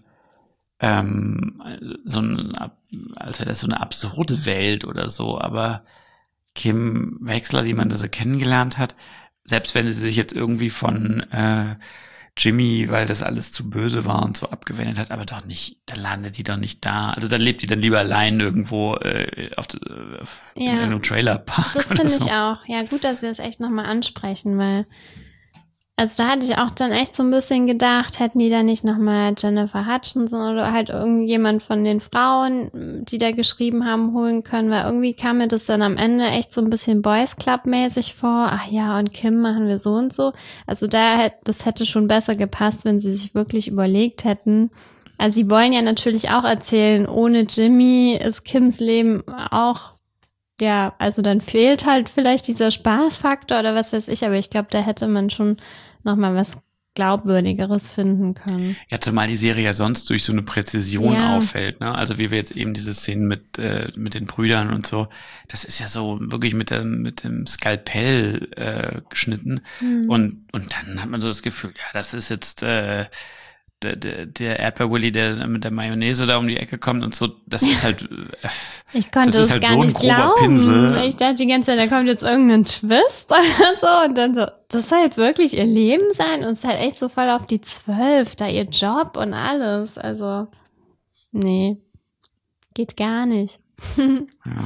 als wäre das so eine absurde Welt oder so, aber Kim Wexler, die man da so kennengelernt hat, selbst wenn sie sich jetzt irgendwie von Jimmy, weil das alles zu böse war und so abgewendet hat, aber doch nicht, da landet die doch nicht da. Also da lebt die dann lieber allein irgendwo in einem Trailerpark. Das finde ich auch. Ja, gut, dass wir das echt nochmal ansprechen, weil also da hatte ich auch dann echt so ein bisschen gedacht, hätten die da nicht nochmal Jennifer Hutchinson oder halt irgendjemand von den Frauen, die da geschrieben haben, holen können, weil irgendwie kam mir das dann am Ende echt so ein bisschen Boys Club-mäßig vor. Ach ja, und Kim machen wir so und so. Also das hätte schon besser gepasst, wenn sie sich wirklich überlegt hätten. Also sie wollen ja natürlich auch erzählen, ohne Jimmy ist Kims Leben auch, ja, also dann fehlt halt vielleicht dieser Spaßfaktor oder was weiß ich, aber ich glaube, da hätte man schon nochmal was Glaubwürdigeres finden können. Ja, zumal die Serie ja sonst durch so eine Präzision auffällt, ne? Also wie wir jetzt eben diese Szenen mit den Brüdern und so, das ist ja so wirklich mit dem Skalpell geschnitten und dann hat man so das Gefühl, ja, das ist jetzt der Erdbeer-Willy, der mit der Mayonnaise da um die Ecke kommt und so, das ist halt ich konnte das ist halt gar so ein nicht grober glauben. Pinsel. Ich dachte die ganze Zeit, da kommt jetzt irgendein Twist oder so und dann so, das soll jetzt wirklich ihr Leben sein und es ist halt echt so voll auf die 12, da ihr Job und alles, also nee, geht gar nicht. Ja.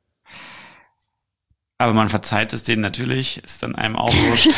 Aber man verzeiht es denen natürlich, ist dann einem auch wurscht.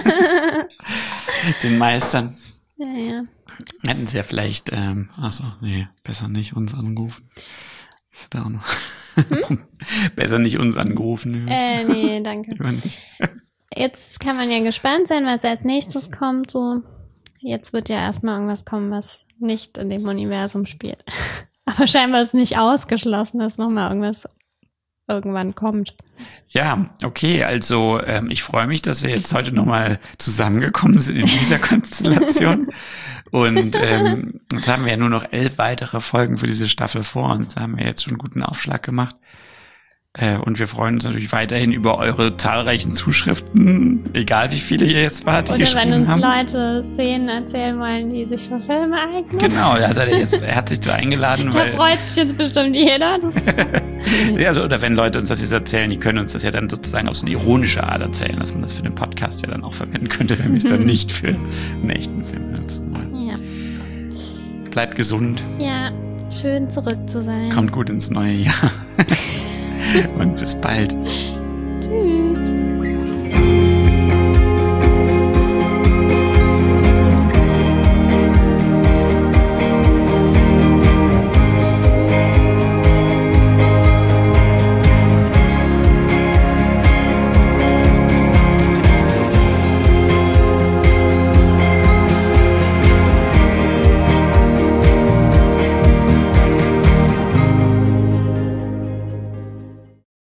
Den Meistern. Ja. Hätten sie ja vielleicht, besser nicht uns angerufen. Ist da auch noch. Besser nicht uns angerufen. Nee, danke. Jetzt kann man ja gespannt sein, was als nächstes kommt, so. Jetzt wird ja erstmal irgendwas kommen, was nicht in dem Universum spielt. Aber scheinbar ist nicht ausgeschlossen, dass nochmal irgendwann kommt. Ja, okay, also ich freue mich, dass wir jetzt heute nochmal zusammengekommen sind in dieser Konstellation und jetzt haben wir ja nur noch 11 weitere Folgen für diese Staffel vor und da haben wir jetzt schon einen guten Aufschlag gemacht und wir freuen uns natürlich weiterhin über eure zahlreichen Zuschriften, egal wie viele ihr jetzt wart, die geschrieben haben. Oder wenn uns Leute Szenen erzählen wollen, die sich für Filme eignen. Genau, er hat sich so eingeladen. Da freut sich jetzt bestimmt jeder. Ja, oder wenn Leute uns das jetzt erzählen, die können uns das ja dann sozusagen auf so eine ironische Art erzählen, dass man das für den Podcast ja dann auch verwenden könnte, wenn wir es dann nicht für einen echten Film nutzen wollen. Ja. Bleibt gesund. Ja, schön zurück zu sein. Kommt gut ins neue Jahr. Und bis bald. Tschüss.